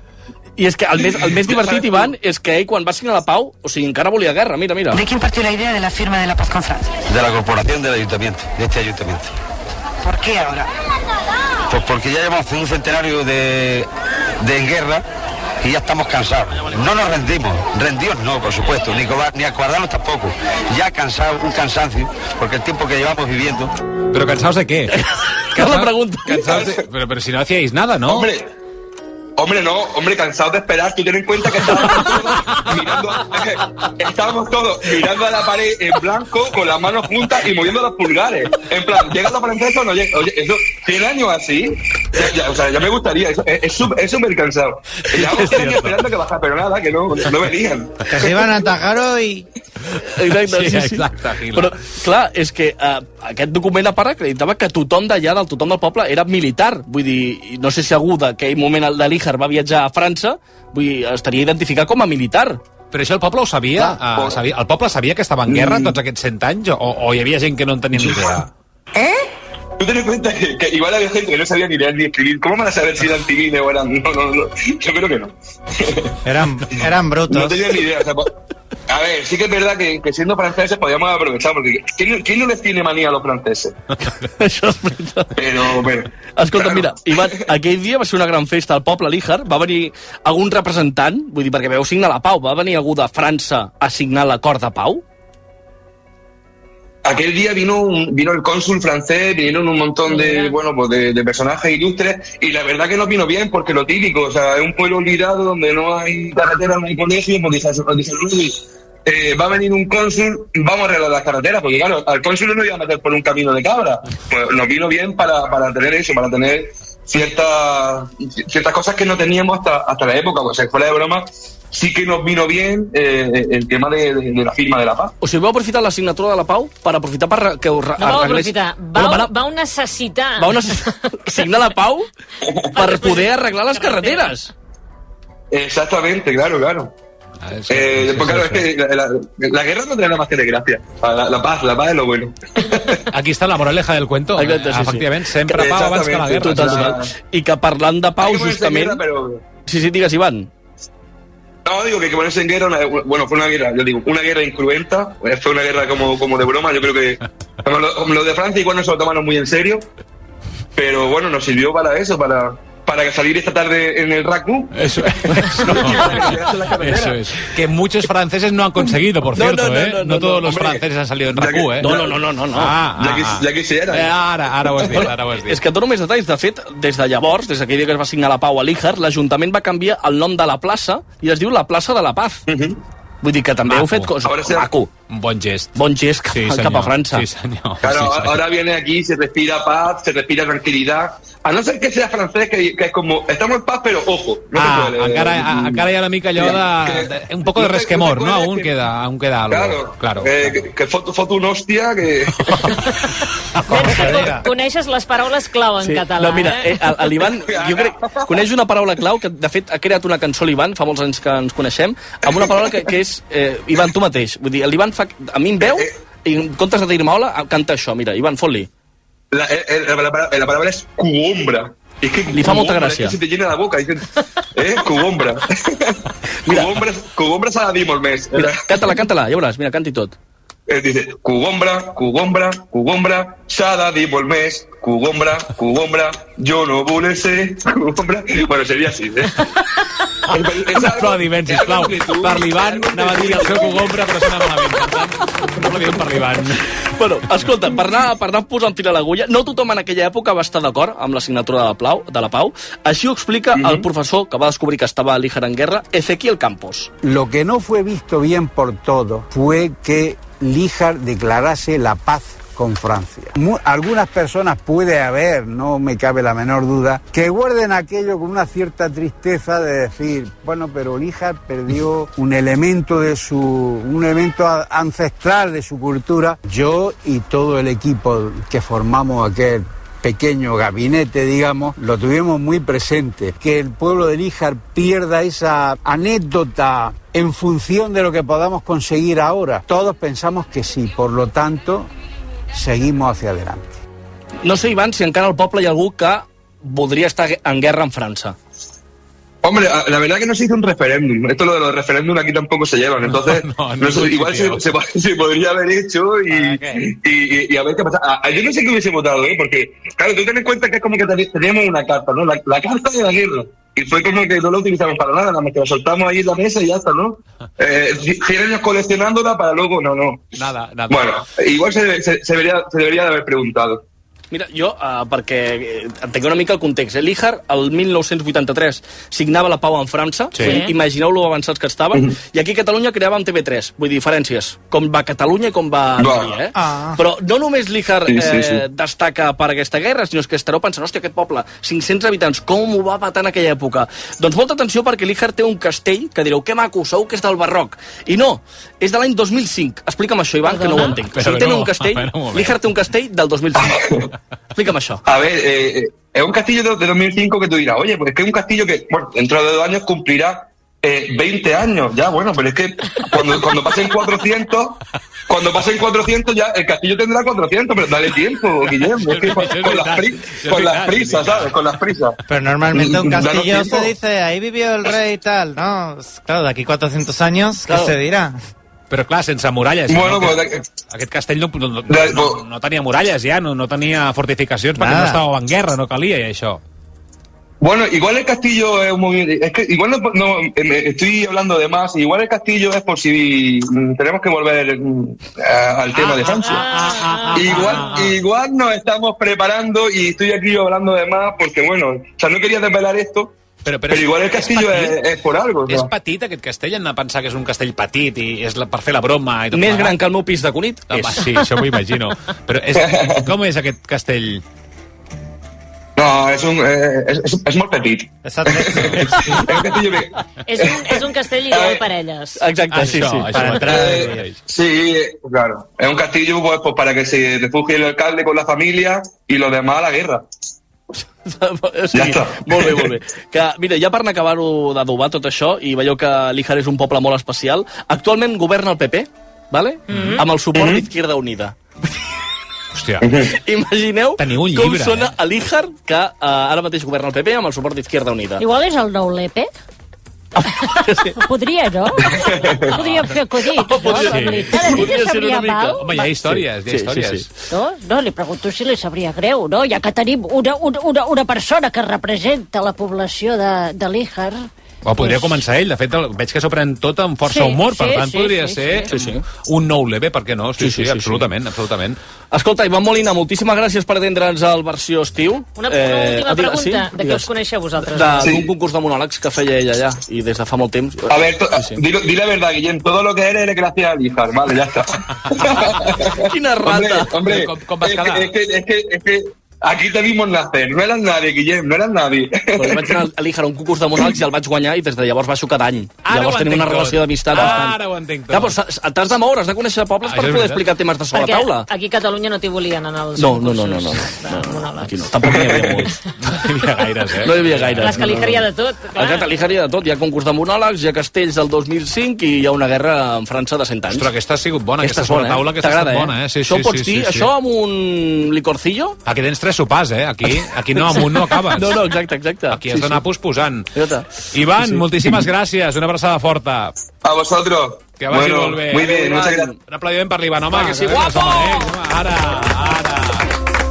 Speaker 8: I és que el més, el més divertit, Ivan, és que ell, quan va signar la pau, o sigui, encara volia guerra, mira, mira.
Speaker 18: ¿De quién partió la idea de la firma de la paz con Francia?
Speaker 19: De la corporación del ayuntamiento, de este ayuntamiento.
Speaker 18: ¿Por qué ahora?
Speaker 19: Pues porque ya llevamos un centenario de, de en guerra y ya estamos cansados. No nos rendimos, rendidos no, por supuesto, ni, ni acordarnos tampoco. Ya cansados, un cansancio, porque el tiempo que llevamos viviendo...
Speaker 3: ¿Pero cansados de qué?
Speaker 8: Cansados, la pregunta.
Speaker 3: Cansados de... pero, pero si no hacíais nada, ¿no?
Speaker 17: Hombre... Hombre, no, hombre, cansados de esperar. Tú ten en cuenta que estábamos todos mirando, estábamos todos mirando a la pared en blanco, con las manos juntas y moviendo los pulgares. En plan, ¿llega la francesa o no llega? Oye, eso, cien años así, ya, ya, o sea, ya me gustaría, eso, es súper es cansado. Llevamos cien años esperando que bajara, pero nada, que no, no venían.
Speaker 7: Que se iban a atacar hoy.
Speaker 8: Exacte, sí, sí, exacte, sí. Però, clar, és que uh, aquest document a part acreditava que tothom d'allà, del tothom del poble, era militar. Vull dir, no sé si algú d'aquell moment de l'Íjar va viatjar a França, vull dir, estaria identificat com a militar.
Speaker 3: Però això el poble ho sabia? Uh, sabia el poble sabia que estava en guerra tots aquests cent anys? O, o hi havia gent que no en tenia ni idea?
Speaker 17: ¿Eh? Tú ten en cuenta que, que igual había gente que no sabía ni leer ni escribir. ¿Cómo van a saber si eran civiles o eran...? No, no, no. Yo creo que no.
Speaker 7: Eran, eran brutos.
Speaker 17: No tenía ni idea. O sea, a ver, sí que es verdad que, que siendo franceses podíamos aprovechar, porque ¿quién, ¿quién no les tiene manía a los franceses?
Speaker 8: Això és veritat.
Speaker 17: Però, bé...
Speaker 8: Escolta, claro. Mira, Ivan, aquell dia va ser una gran festa al poble, l'Íjar. Va venir algun representant, vull dir, perquè veu signar la pau, va venir algú de França a signar l'acord de pau?
Speaker 17: Aquel día vino un, vino el cónsul francés, vinieron un montón de bueno pues de, de personajes ilustres y la verdad que nos vino bien porque lo típico, o sea, es un pueblo olvidado donde no hay carretera, no hay colegio, pues dice, dice Luis, eh, va a venir un cónsul, vamos a arreglar las carreteras, porque claro, al cónsul no iba a meter por un camino de cabra, pues nos vino bien para, para tener eso, para tener ciertas ciertas cosas que no teníamos hasta, hasta la época, pues fuera de broma, sí que nos vino bien eh, el tema de, de, de la firma de la paz.
Speaker 8: O sigui, vau aprofitar la signatura de la pau per aprofitar per que us
Speaker 1: no vau aprofitar, vau, bueno, vau necessitar...
Speaker 8: Vau necessitar signar la pau per poder arreglar les carreteres.
Speaker 17: Exactamente, claro, claro. Ah, eso, eh, eso, pues, claro, eso, es que la, la, la guerra no trae nada más que desgracia. La, la paz, la paz es lo bueno.
Speaker 3: Aquí està la moraleja del cuento. Sí, sí, efectivament, sempre pau abans que la guerra.
Speaker 8: Total, total. I que parlant de pau, justament... Guerra, però... Sí, sí, digues, Ivan.
Speaker 17: No, digo que hay que ponerse en guerra, una, bueno, fue una guerra, yo digo, una guerra incruenta, fue una guerra como, como de broma, yo creo que como lo, como lo de Francia igual no se lo tomaron muy en serio, pero bueno, nos sirvió para eso, para, para salir esta tarde en el RACU.
Speaker 3: Eso es. No, eso es. Que muchos franceses no han conseguido, por cierto, no, no, no, ¿eh? No, no, no, no todos no, los hombre, franceses han salido en RACU, ¿eh?
Speaker 8: No, no, no, no, no. no.
Speaker 3: Ah,
Speaker 17: ja, ah, ja quisiera.
Speaker 3: Eh, ara, ara ho has dit, ara ho has dit.
Speaker 8: És que et dono més detalls. De fet, des de llavors, des d'aquell dia que es va signar la pau a l'Íjar, l'Ajuntament va canviar el nom de la plaça i es diu la plaça de la Paz. Uh -huh. Vull dir que també heu fet coses. Maco.
Speaker 3: Un bon gest.
Speaker 8: Bon gest cap, sí, cap a França.
Speaker 3: Sí, senyor.
Speaker 17: Claro,
Speaker 3: sí, senyor.
Speaker 17: Ahora viene aquí, se respira paz, se respira tranquilidad. A no ser que sea francés, que, que es como, estamos en paz, pero ojo. No
Speaker 3: ah,
Speaker 17: puede,
Speaker 3: encara, eh, encara hi ha una mica allò de, de... Un poco de resquemor, no? Aún queda, aún queda algo.
Speaker 17: Claro,
Speaker 3: claro.
Speaker 17: Eh, que, que foto, foto un hòstia, que...
Speaker 1: Coneixes les paraules clau en sí. català,
Speaker 8: no, mira, eh? eh l'Ivan, jo crec, coneix una paraula clau que, de fet, ha creat una cançó l'Ivan, fa molts anys que ens coneixem, amb una paraula que, que és, eh, Ivan, tu mateix. Vull dir, l'Ivan fa... A mi em veu, i en comptes de dir-me hola, canta això. Mira, Ivan, fot-li.
Speaker 17: La, la, la, la palabra es cugombra. Es que
Speaker 8: li fa molta gràcia.
Speaker 17: Es que se te llena la boca. Dicen, eh, cugombra. Cugombra, cugombra s'ha de dir molt més.
Speaker 8: Mira, canta-la, canta-la, ja veuràs. Mira, canti tot.
Speaker 17: Eh, dice, cugombra, cugombra, cugombra, s'ha de dir molt més. cugombra, cugombra, yo no voler ser cugombra. Bueno, seria així, eh?
Speaker 3: Un aplaudiment, sisplau. Per l'Ivan, anava a dir el seu cogombra, però sona malament. Per tant, un aplaudiment per l'Ivan.
Speaker 8: Bueno, escolta, per anar, per anar posant fil a l'agulla, no tothom en aquella època va estar d'acord amb la signatura de la, Plau, de la pau. Així ho explica mm-hmm. el professor que va descobrir que estava a Líjar en guerra, Ezequiel Campos.
Speaker 20: Lo que no fue visto bien por todos fue que Líjar declarase la paz con Francia. Mu- algunas personas puede haber, no me cabe la menor duda, que guarden aquello con una cierta tristeza de decir, bueno, pero Líjar perdió un elemento de su, un elemento a- ancestral de su cultura. Yo y todo el equipo que formamos aquel pequeño gabinete, digamos, lo tuvimos muy presente. Que el pueblo de Líjar pierda esa anécdota en función de lo que podamos conseguir ahora. Todos pensamos que sí, por lo tanto, seguimos hacia adelante.
Speaker 8: No sé, Ivan, si encara al poble hi ha algú que voldria estar en guerra amb França.
Speaker 17: Hombre, la verdad que no se hizo un referéndum. Esto lo de los referéndums aquí tampoco se llevan. Entonces, no, no, no, no sé, igual se, se, se podría haber hecho y, ah, okay. y, y, y a ver qué pasa. Ah, yo no sé qué hubiese votado, ¿eh? Porque, claro, tú ten en cuenta que es como que teníamos una carta, ¿no? La, la carta de la guerra. Y fue como que no la utilizamos para nada, nada más que la soltamos ahí en la mesa y ya está, ¿no? Eh, cien años coleccionándola para luego, no, no.
Speaker 3: Nada, nada.
Speaker 17: Bueno, igual se, se, se, debería, se debería de haber preguntado.
Speaker 8: Mira, jo, uh, perquè entenc una mica el context, eh? Líjar, el mil nou-cents vuitanta-tres, signava la pau amb França,
Speaker 3: sí.
Speaker 8: Imagineu lo avançats que estaven, mm-hmm. i aquí a Catalunya creàvem T V tres, vull dir, diferències, com va Catalunya i com va Almeria, eh? Ah. Però no només Líjar eh, sí, sí, sí. destaca per aquesta guerra, sinó que estareu pensant, hòstia, aquest poble, cinc-cents habitants, com ho va patar en aquella època? Doncs molta atenció perquè Líjar té un castell que direu, que maco, segur que és del barroc. I no, és de l'any dos mil cinc. Explica'm això, Ivan, que no ho entenc. O sigui, no, un castell, Líjar té un castell del dos mil cinc. Explícame eso.
Speaker 17: A ver, eh, es un castillo de, de dos mil cinco que tú dirás, oye, pues es que es un castillo que, bueno, dentro de dos años cumplirá eh, veinte años, ya, bueno, pero es que cuando, cuando pasen cuatrocientos, cuando pasen cuatrocientos ya el castillo tendrá cuatrocientos, pero dale tiempo, Guillermo, es que con, con, las, pri, con las prisas, ¿sabes? Con las prisas.
Speaker 7: Pero normalmente un castillo se dice, ahí vivió el rey y tal, ¿no? Claro, de aquí cuatrocientos años, claro. ¿Qué se dirá?
Speaker 3: Però clar, sense muralles.
Speaker 17: Bueno,
Speaker 3: no?
Speaker 17: Aquest,
Speaker 3: aquest castell no, no, no, no, no tenia muralles ja, no, no tenia fortificacions perquè no estava en guerra, no calia i això.
Speaker 17: Bueno, igual el castillo es muy... Es que igual no, no estoy hablando de más, igual el castillo es por si tenemos que volver uh, al tema ah, de Francia. Ah, ah, ah, igual, ah, ah. igual nos estamos preparando y estoy aquí hablando de más porque, bueno, o sea, no quería desvelar esto, Però, però, però igual el castillo és, és, és por algo.
Speaker 3: És no? petit, aquest castell? Han de pensar que és un castell petit i és la, per fer la broma i tot.
Speaker 8: Més gran que el meu pis de Cunit?
Speaker 3: Ah, és. Sí, això m'ho imagino. Però és, com és aquest castell?
Speaker 17: No, és un... És, és, és molt petit.
Speaker 1: és, un, és un castell ideal per elles.
Speaker 8: Exacte, sí, sí.
Speaker 3: Para entrar...
Speaker 17: Eh, sí, claro. Es un castillo pues, pues, para que se refugie el alcalde con la familia y los demás a la guerra.
Speaker 8: O sigui, ja molt bé, molt bé. Que, mira, ja per acabar-ho d'adobar tot això, i veieu que Líjar és un poble molt especial, actualment governa el P P, vale? Mm-hmm. Amb el suport mm-hmm. d'Izquierda Unida.
Speaker 3: Hòstia.
Speaker 8: Imagineu
Speaker 3: un llibre,
Speaker 8: com sona
Speaker 3: eh?
Speaker 8: a Líjar, que uh, ara mateix governa el P P amb el suport d'Izquierda Unida.
Speaker 6: Igual és el nou Lepe? Sí. Podria, no? Podríem fer acudits, no?
Speaker 8: Podria,
Speaker 6: La veritat, a ti te sabria mal?
Speaker 3: Home, hi ha històries, hi ha històries. Sí, sí, sí.
Speaker 6: No? No, li pregunto si li sabria greu, no? Ja que tenim una, una, una persona que representa la població de, de Líjar...
Speaker 3: O podria començar ell, de fet veig que s'ho pren tot amb força
Speaker 6: sí,
Speaker 3: humor, per
Speaker 6: sí,
Speaker 3: tant
Speaker 6: sí,
Speaker 3: podria
Speaker 6: sí,
Speaker 3: ser
Speaker 8: sí, sí.
Speaker 3: un nou leve, per què no? Sí, sí, sí, sí,
Speaker 8: sí.
Speaker 3: absolutament, absolutament.
Speaker 8: Escolta, Ivan Molina, moltíssimes gràcies per atendre'ns al versió estiu.
Speaker 1: Una, una eh, última pregunta, sí? De què us coneixeu vosaltres?
Speaker 8: D'un sí. concurs de monòlegs que feia ella allà, i des de fa molt temps.
Speaker 17: A ver, to, sí, sí. Di, di la verdad, Guillem, todo lo que eres, eres gracias a Líjar, vale, ya está.
Speaker 8: Quina rata.
Speaker 17: Hombre, hombre
Speaker 3: com, com vas quedar?
Speaker 17: Es que, es que, es que, aquí te vimos nacer, no eras nadie, Guillem, no eras nadie.
Speaker 8: Però jo vaig anar a Líjar a un concurs de monòlegs i el vaig guanyar i des de llavors baixo cada any.
Speaker 3: Ara
Speaker 8: llavors tenim una relació d'amistat.
Speaker 3: Ara ho entenc tot.
Speaker 8: Ja, però t'has de moure, has de conèixer pobles ah, per poder explicar temes de sobre la taula.
Speaker 1: Aquí a Catalunya no t'hi volien anar els
Speaker 8: no,
Speaker 1: concursos
Speaker 8: no, no, no, no, no,
Speaker 1: no,
Speaker 8: aquí no. Tampoc n'hi havia molts.
Speaker 3: No hi havia gaires, eh?
Speaker 8: No hi havia gaires.
Speaker 1: Clar, és que a Líjar hi ha de tot.
Speaker 8: Exacte, a Líjar hi ha de tot. Hi ha concurs de monòlegs, hi ha castells del dos mil cinc i hi ha una guerra en França de cent anys.
Speaker 3: Ostres, aquesta ha sigut bona, aquesta, aquesta sobre taula, aquesta ha estat bona, eh? Sí,
Speaker 8: això
Speaker 3: sí,
Speaker 8: pots
Speaker 3: sí,
Speaker 8: dir,
Speaker 3: sí,
Speaker 8: això amb un licorcillo?
Speaker 3: Aquí tens tres sopars, eh? Aquí, aquí no, amb un no acabes.
Speaker 8: No, no, exacte, exacte.
Speaker 3: Aquí has
Speaker 8: sí,
Speaker 3: d'anar
Speaker 8: sí.
Speaker 3: posposant.
Speaker 8: Sí,
Speaker 3: Ivan,
Speaker 8: sí.
Speaker 3: moltíssimes gràcies, una abraçada forta.
Speaker 17: A vosotros.
Speaker 3: Que vagi
Speaker 17: bueno,
Speaker 3: molt bé.
Speaker 17: Muy bien, muchas gracias.
Speaker 3: Un aplaudiment per l'Ivan, home.
Speaker 8: Ah, que sí, guapo!
Speaker 3: Ara, ara.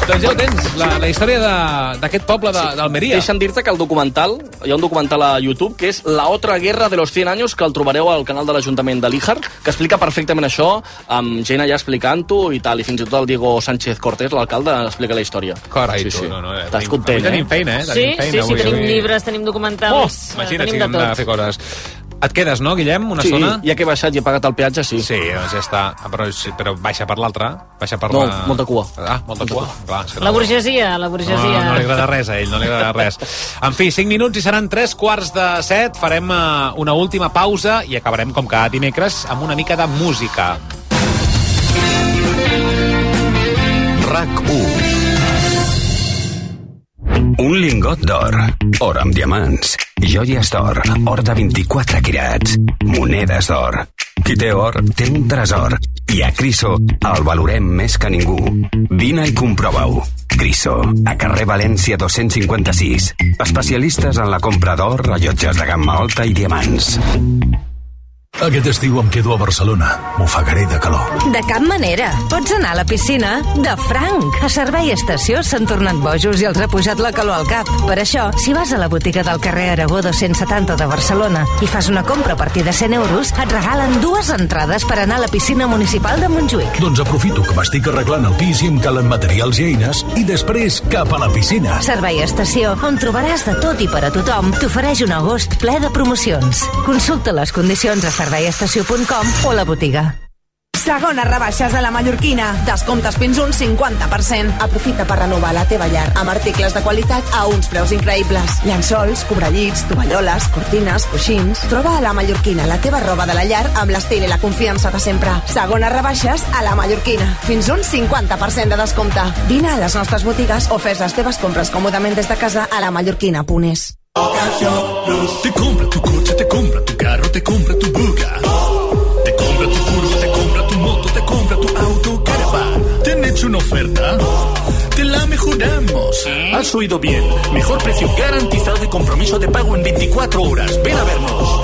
Speaker 3: Doncs ja ho tens, la, la història d'aquest poble d'Almeria.
Speaker 8: Deixa'm dir-te que el documental, hi ha un documental a YouTube que és La otra guerra de los cien años, que el trobareu al canal de l'Ajuntament de l'Íjar, que explica perfectament això, amb gent allà explicant-ho i tal, i fins i tot el Diego Sánchez Cortés, l'alcalde, explica la història.
Speaker 3: Carai,
Speaker 8: sí, sí.
Speaker 3: tu, no, no,
Speaker 8: Estàs content,
Speaker 3: eh? Tenim feina, eh? Tenim
Speaker 1: sí,
Speaker 3: feina,
Speaker 1: sí, sí,
Speaker 3: avui,
Speaker 1: tenim
Speaker 3: avui.
Speaker 1: llibres, tenim documentals,
Speaker 3: Oh, imagina't
Speaker 1: tenim
Speaker 3: si
Speaker 1: de
Speaker 3: hem de
Speaker 1: tot.
Speaker 3: fer coses. Et quedes, no, Guillem, una
Speaker 8: sí,
Speaker 3: estona?
Speaker 8: ja que he baixat i he pagat el peatge, sí.
Speaker 3: Sí, doncs ja està. Però, però baixa per l'altra. Baixa per
Speaker 8: no,
Speaker 3: la...
Speaker 8: molta cua.
Speaker 3: Ah, molta cua. Clar, és que
Speaker 1: la burgesia, la burgesia.
Speaker 3: No, no li agrada res a ell, no li agrada res. En fi, cinc minuts i seran tres quarts de set. Farem uh, una última pausa i acabarem, com cada dimecres, amb una mica de música.
Speaker 21: RAC u. Un lingot d'or, or amb diamants, joies d'or, or de vint-i-quatre quirats, monedes d'or. Qui té or, té un tresor. I a Criso el valorem més que ningú. Vine i comprova-ho. Criso, a carrer València dos-cents cinquanta-sis. Especialistes en la compra d'or, rellotges de gamma alta i diamants.
Speaker 14: Aquest estiu em quedo a Barcelona. M'ofegaré de calor.
Speaker 22: De cap manera. Pots anar a la piscina de franc. A Servei Estació s'han tornat bojos i els ha pujat la calor al cap. Per això, si vas a la botiga del carrer Aragó dos-cents setanta de Barcelona i fas una compra a partir de cent euros, et regalen dues entrades per anar a la piscina municipal de Montjuïc.
Speaker 14: Doncs aprofito que m'estic arreglant el pis i em calen materials i eines i després cap a la piscina.
Speaker 22: Servei Estació, on trobaràs de tot i per a tothom, t'ofereix un agost ple de promocions. Consulta les condicions a servei estació punt com o la botiga.
Speaker 23: Segones rebaixes a la Mallorquina. Descomptes fins un cinquanta per cent. Aprofita per renovar la teva llar amb articles de qualitat a uns preus increïbles. Llençols, cobrellits, tovalloles, cortines, coixins. Troba a la Mallorquina la teva roba de la llar amb l'estil i la confiança de sempre. Segones rebaixes a la Mallorquina. Fins un cinquanta per cent de descompte. Vine a les nostres botigues o fes les teves compres còmodament des de casa a la mallorquina punt es.
Speaker 14: Te compra tu coche, te compra tu carro, te compra tu buga. Te compra tu furgo, te compra tu moto, te compra tu auto, caravan. ¿Te han hecho una oferta? Te la mejoramos. Has oído bien. Mejor precio garantizado y compromiso de pago en veinticuatro horas. Ven a vernos.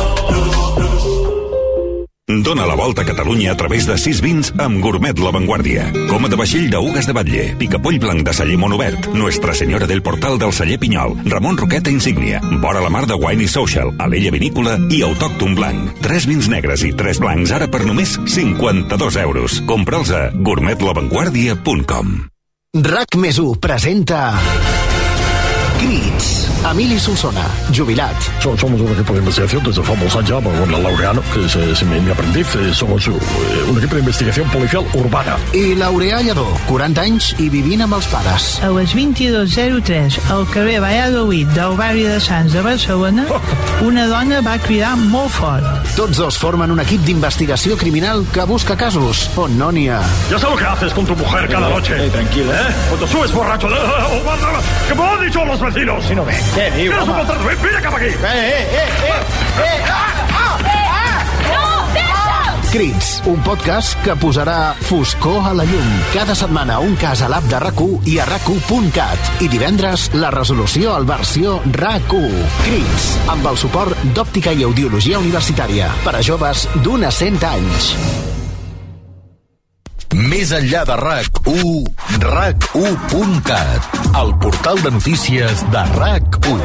Speaker 13: Dóna la volta a Catalunya a través de sis vins amb Gourmet La Vanguardia. Coma de vaixell d'Ugues de Batlle, picapoll blanc de celler Monobert, Nuestra Senyora del Portal del celler Pinyol, Ramon Roqueta Insígnia, vora la mar de Wine i Social, Alella Vinícola i Autòcton Blanc. Tres vins negres i tres blancs ara per només cinquanta-dos euros. Compra'ls a gourmet la vanguardia punt com.
Speaker 24: RAC més u presenta Crits. Emili Solsona, jubilat.
Speaker 25: Somos un equipo de investigación desde famosa llama con la Laureano, que es, es mi, mi aprendiz. Somos un, un equipo de investigación policial urbana.
Speaker 24: I Laureà Lledó, quaranta anys i vivint amb els pares.
Speaker 26: A les vint-i-dos zero tres, al carrer Valladolid del barri de Sants de Barcelona, una dona va cridar molt fort.
Speaker 24: Tots dos formen un equip d'investigació criminal que busca casos on no n'hi ha.
Speaker 25: Ya sé lo que haces con tu mujer cada noche. Hey, tranquila, ¿eh? Cuando subes borracho... ¿Qué me han dicho los vecinos? Si no ven. ¿Qué diu, home? Vine cap aquí! Eh, eh, eh, eh, eh, ah, ah, eh, ah!
Speaker 24: No, deixa'm! Crits, un podcast que posarà foscor a la llum. Cada setmana un cas a l'app de RAC u i a rac u punt cat. I divendres la resolució al versió RAC u. Crits, amb el suport d'Òptica i Audiologia Universitària. Per a joves d'un a cent anys.
Speaker 14: Més enllà de RAC u, rac u punt cat, el portal de notícies de RAC u.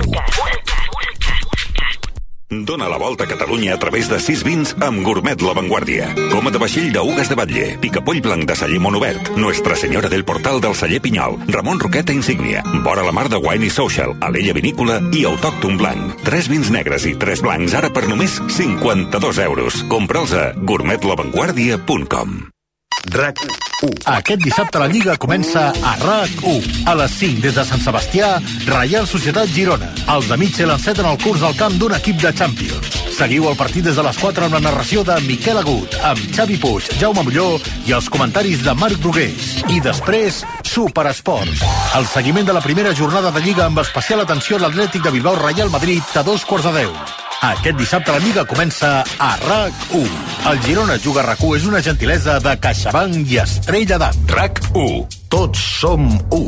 Speaker 13: Dóna la volta a Catalunya a través de sis vins amb Gourmet La Vanguardia. Coma de vaixell d'Ugues de Batlle, picapoll blanc de celler Monobert, Nuestra Senyora del Portal del celler Pinyol, Ramon Roqueta Insígnia, vora la mar de Wine i Social, Alella Vinícola i Autòcton Blanc. Tres vins negres i tres blancs ara per només cinquanta-dos euros. Compra'ls a gourmet la vanguardia punt com.
Speaker 14: RAC u. Aquest dissabte la Lliga comença a RAC u. A les cinc des de Sant Sebastià, Reial Societat Girona. Els de Mitchell enceten el curs al camp d'un equip de Champions. Seguiu el partit des de les quatre amb la narració de Miquel Agut, amb Xavi Puig, Jaume Molló i els comentaris de Marc Brugués. I després, Superesports. El seguiment de la primera jornada de Lliga amb especial atenció a l'Atlètic de Bilbao Real Madrid a dos quarts de deu. Aquest dissabte la Lliga comença a RAC u. El Girona Juga RAC u és una gentilesa de CaixaBank i Estrella d'Am. RAC u. Tots som u.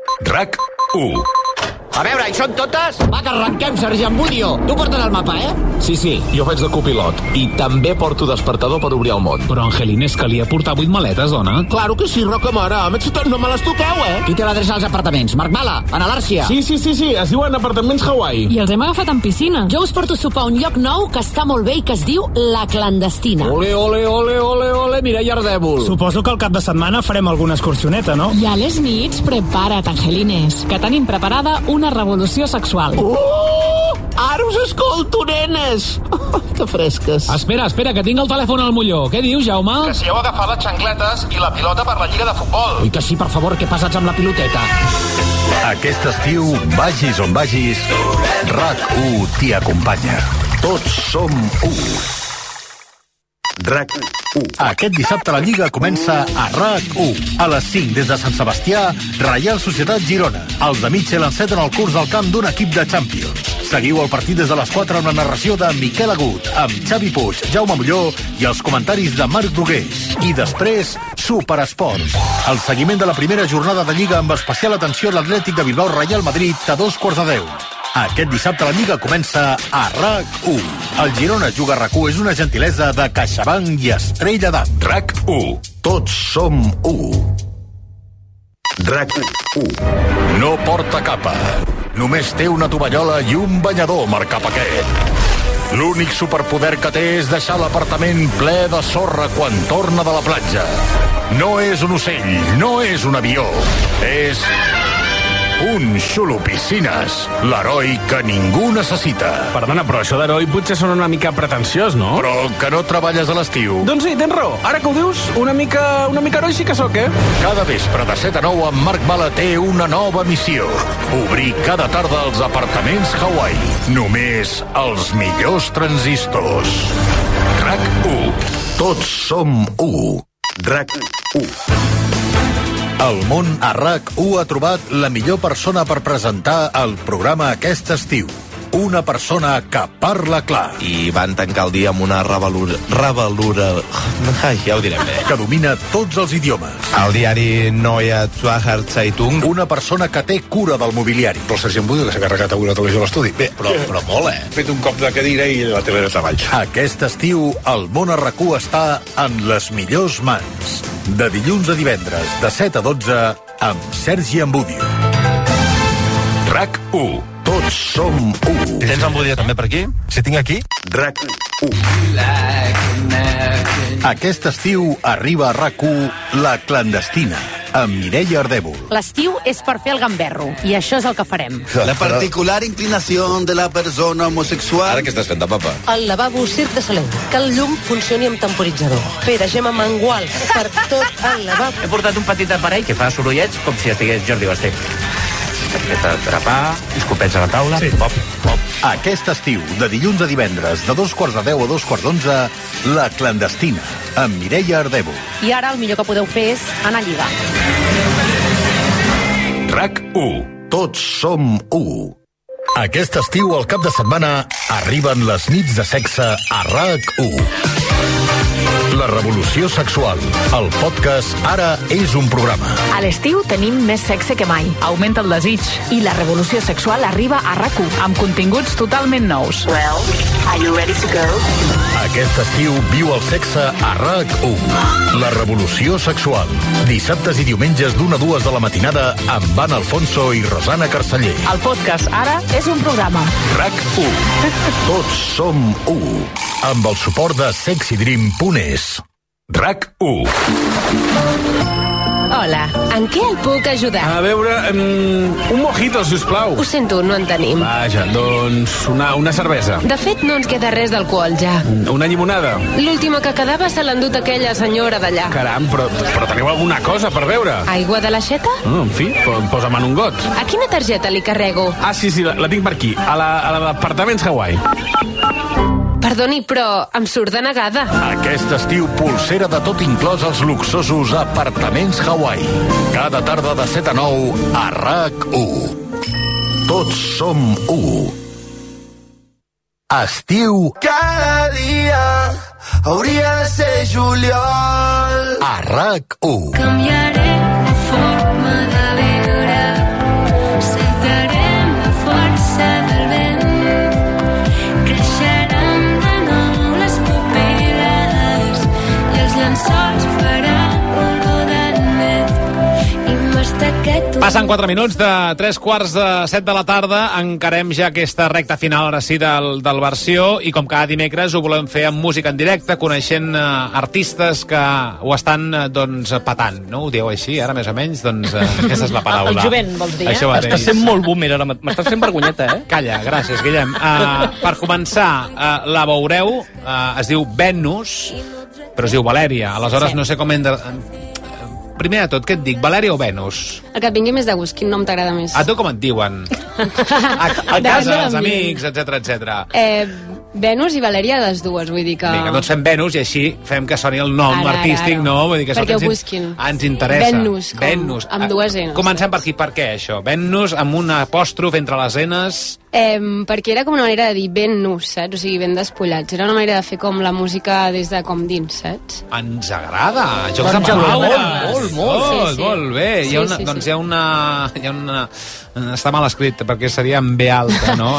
Speaker 14: RAC u.
Speaker 27: A veure, hi són totes? Va, que arrenquem, Sergi Ambudio. Tu portes el mapa, eh?
Speaker 2: Sí, sí, jo faig de copilot i també porto despertador per obrir el món.
Speaker 3: Però, Angelines, calia portar vuit maletes, dona.
Speaker 2: Claro que sí, Roca Mare. No me les toqueu, eh?
Speaker 4: Qui té l'adreça als apartaments? Marc Mala, Ana l'Àrcia.
Speaker 2: Sí, sí, sí, sí, es diuen apartaments Hawaii.
Speaker 5: I els hem agafat en piscina.
Speaker 10: Jo us porto a sopar a un lloc nou que està molt bé i que es diu La Clandestina.
Speaker 2: Ole, ole, ole, ole, ole, Mireia Ardèvol.
Speaker 11: Suposo que al cap de setmana farem alguna excursioneta, no?
Speaker 5: I a les nits, prepara't, Angelines, que tenim preparada una revolució sexual.
Speaker 2: Oh! Ara us escolto, nenes! Oh, que fresques.
Speaker 3: Espera, espera, que tinc el telèfon al molló. Què dius, Jaume?
Speaker 12: Que si heu agafat les xancletes i la pilota per la Lliga de Futbol.
Speaker 4: Ui, que sí, per favor, que passats amb la piloteta.
Speaker 14: Aquest estiu, vagis on vagis, RAC u t'hi acompanya. Tots som u. RAC u. Aquest dissabte la Lliga comença a RAC u. A les cinc, des de Sant Sebastià, Reial Societat Girona. Els de Mitchell enceten el curs al camp d'un equip de Champions. Seguiu el partit des de les quatre amb la narració de Miquel Agut, amb Xavi Puig, Jaume Molló i els comentaris de Marc Brugués. I després, Superesport. El seguiment de la primera jornada de Lliga amb especial atenció a l'Atlètic de Bilbao Real Madrid a dos quarts de deu. Aquest dissabte la Lliga comença a RAC u. El Girona Juga RAC u és una gentilesa de CaixaBank i Estrella d'Am. RAC u. Tots som u. RAC u. No porta capa. Només té una tovallola i un banyador marcapaquet. L'únic superpoder que té és deixar l'apartament ple de sorra quan torna de la platja. No és un ocell, no és un avió. És un xolopiscines, l'heroi que ningú necessita.
Speaker 2: Perdona, però això d'heroi potser sona una mica pretensiós, no?
Speaker 14: Però que no treballes a l'estiu.
Speaker 2: Doncs sí, tens raó. Ara que ho dius, una mica, una mica heroi sí que sóc, eh?
Speaker 14: Cada vespre de set a nou amb Marc Mala té una nova missió. Obrir cada tarda els apartaments Hawaii. Només els millors transistors. RAC u. Tots som u. RAC u. El món a RAC u ha trobat la millor persona per presentar el programa aquest estiu. Una persona que parla clar.
Speaker 27: I van tancar el dia amb una revalura... revalura... Ai, ja ho direm bé.
Speaker 14: Que domina tots els idiomes.
Speaker 27: El diari Neue Zürcher Zeitung.
Speaker 14: Una persona que té cura del mobiliari.
Speaker 28: El Sergi Embudio, que s'ha carregat avui la televisió a l'estudi. Bé,
Speaker 27: però, però molt, eh?
Speaker 28: He fet un cop de cadira i la tele de treball.
Speaker 14: Aquest estiu, el món a RAC u està en les millors mans. De dilluns a divendres, de set a dotze, amb Sergi Embudio. RAC u. Tots som u.
Speaker 27: Tens Embudio també per aquí? Si tinc aquí?
Speaker 14: RAC u. Aquest estiu arriba a RAC u La Clandestina, amb Mireia Ardèvol.
Speaker 10: L'estiu és per fer el gamberro, i això és el que farem.
Speaker 29: La particular inclinació de la persona homosexual...
Speaker 27: Ara què estàs fent de papa?
Speaker 30: El lavabo Circ de Saleu. Que el llum funcioni amb temporitzador. Pere, Gemma, mangual per tot el lavabo.
Speaker 31: He portat un petit aparell que fa sorollets com si estigués Jordi Basté. Aquest atrapar, escopets a la taula, sí. Pop, pop.
Speaker 14: Aquest estiu, de dilluns a divendres, de dos quarts de deu a dos quarts d'onze, La Clandestina, amb Mireia Ardèvol.
Speaker 10: I ara el millor que podeu fer és anar a lligar.
Speaker 14: RAC u. Tots som u. Aquest estiu, al cap de setmana, arriben les nits de sexe a RAC u. La revolució sexual. El podcast Ara és un programa.
Speaker 15: A l'estiu tenim més sexe que mai. Augmenta el desig. I la revolució sexual arriba a RAC u, amb continguts totalment nous.
Speaker 32: Well, are you ready to go?
Speaker 14: Aquest estiu viu el sexe a RAC u. La revolució sexual. Dissabtes i diumenges d'una a dues de la matinada amb Van Alfonso i Rosana Carceller.
Speaker 15: El podcast Ara és un programa.
Speaker 14: RAC u. Tots som u. Amb el suport de sexy dream punt es. RAC u.
Speaker 22: Hola, en què el puc ajudar?
Speaker 2: A veure, um, un mojito, sisplau.
Speaker 22: Ho sento, no en tenim.
Speaker 2: Vaja, doncs una, una cervesa.
Speaker 22: De fet, no ens queda res d'alcohol ja.
Speaker 2: Una llimonada.
Speaker 22: L'última que quedava se l'ha endut aquella senyora d'allà.
Speaker 2: Caram, però, però teniu alguna cosa per beure?
Speaker 22: Aigua de l'aixeta?
Speaker 2: Oh, en fi, posa'm en un got.
Speaker 22: A quina targeta li carrego?
Speaker 2: Ah, sí, sí, la, la tinc per aquí, a la, a la d'Apartaments Hawaii.
Speaker 22: Perdoni, però em surt de negada.
Speaker 14: Aquest estiu, pulsera de tot inclòs als luxosos Apartaments Hawaii. Cada tarda de set a nou a RAC u. Tots som u. Estiu.
Speaker 29: Cada dia hauria de ser juliol.
Speaker 14: A RAC u.
Speaker 33: Canviaré la forma de viure, sentirem la força del vent, creixerà
Speaker 3: Passant quatre minuts de tres quarts de set de la tarda, encarem ja aquesta recta final, ara sí, del, del versió, i com cada dimecres ho volem fer amb música en directe, coneixent uh, artistes que ho estan, uh, doncs, patant, no? Ho dieu així, ara més o menys, doncs, uh, aquesta és la paraula.
Speaker 1: El jovent, vols dir, eh?
Speaker 3: Això mateix.
Speaker 1: Estàs sent molt boomer, ara m'estàs fent vergonyeta, eh?
Speaker 3: Calla, gràcies, Guillem. Uh, per començar, uh, la veureu, uh, es diu Venus, però es diu Valèria, aleshores sí. No sé com hem de... Primer de tot, què et dic, Valèria o Venus?
Speaker 6: El que et vingui més de gust, quin nom t'agrada més?
Speaker 3: A tu com et diuen? A, a casa, els amics, etcètera, etcètera.
Speaker 6: Eh, Venus i Valèria, les dues, vull dir que...
Speaker 3: Vinga, doncs fem Venus i així fem que soni el nom
Speaker 6: ara,
Speaker 3: artístic,
Speaker 6: ara, ara.
Speaker 3: no? Vull dir que
Speaker 6: perquè ho
Speaker 3: ens,
Speaker 6: busquin.
Speaker 3: Ens interessa.
Speaker 6: Venus, com,
Speaker 3: Venus.
Speaker 6: amb dues enes.
Speaker 3: Comencem per aquí, per què això? Venus amb un apòstrof entre les enes...
Speaker 6: Eh, perquè era com una manera de dir ben nus, saps? O sigui, ben despullats. Era una manera de fer com la música des de com dins, saps?
Speaker 3: Ens agrada. Jocs
Speaker 6: doncs
Speaker 3: de paraules.
Speaker 6: Molt,
Speaker 3: molt, molt. Sí, sí. Molt bé.
Speaker 6: Sí,
Speaker 3: hi ha una,
Speaker 6: sí,
Speaker 3: doncs
Speaker 6: sí.
Speaker 3: hi ha una... Hi ha una... Està mal escrit, perquè seria amb B alta, no?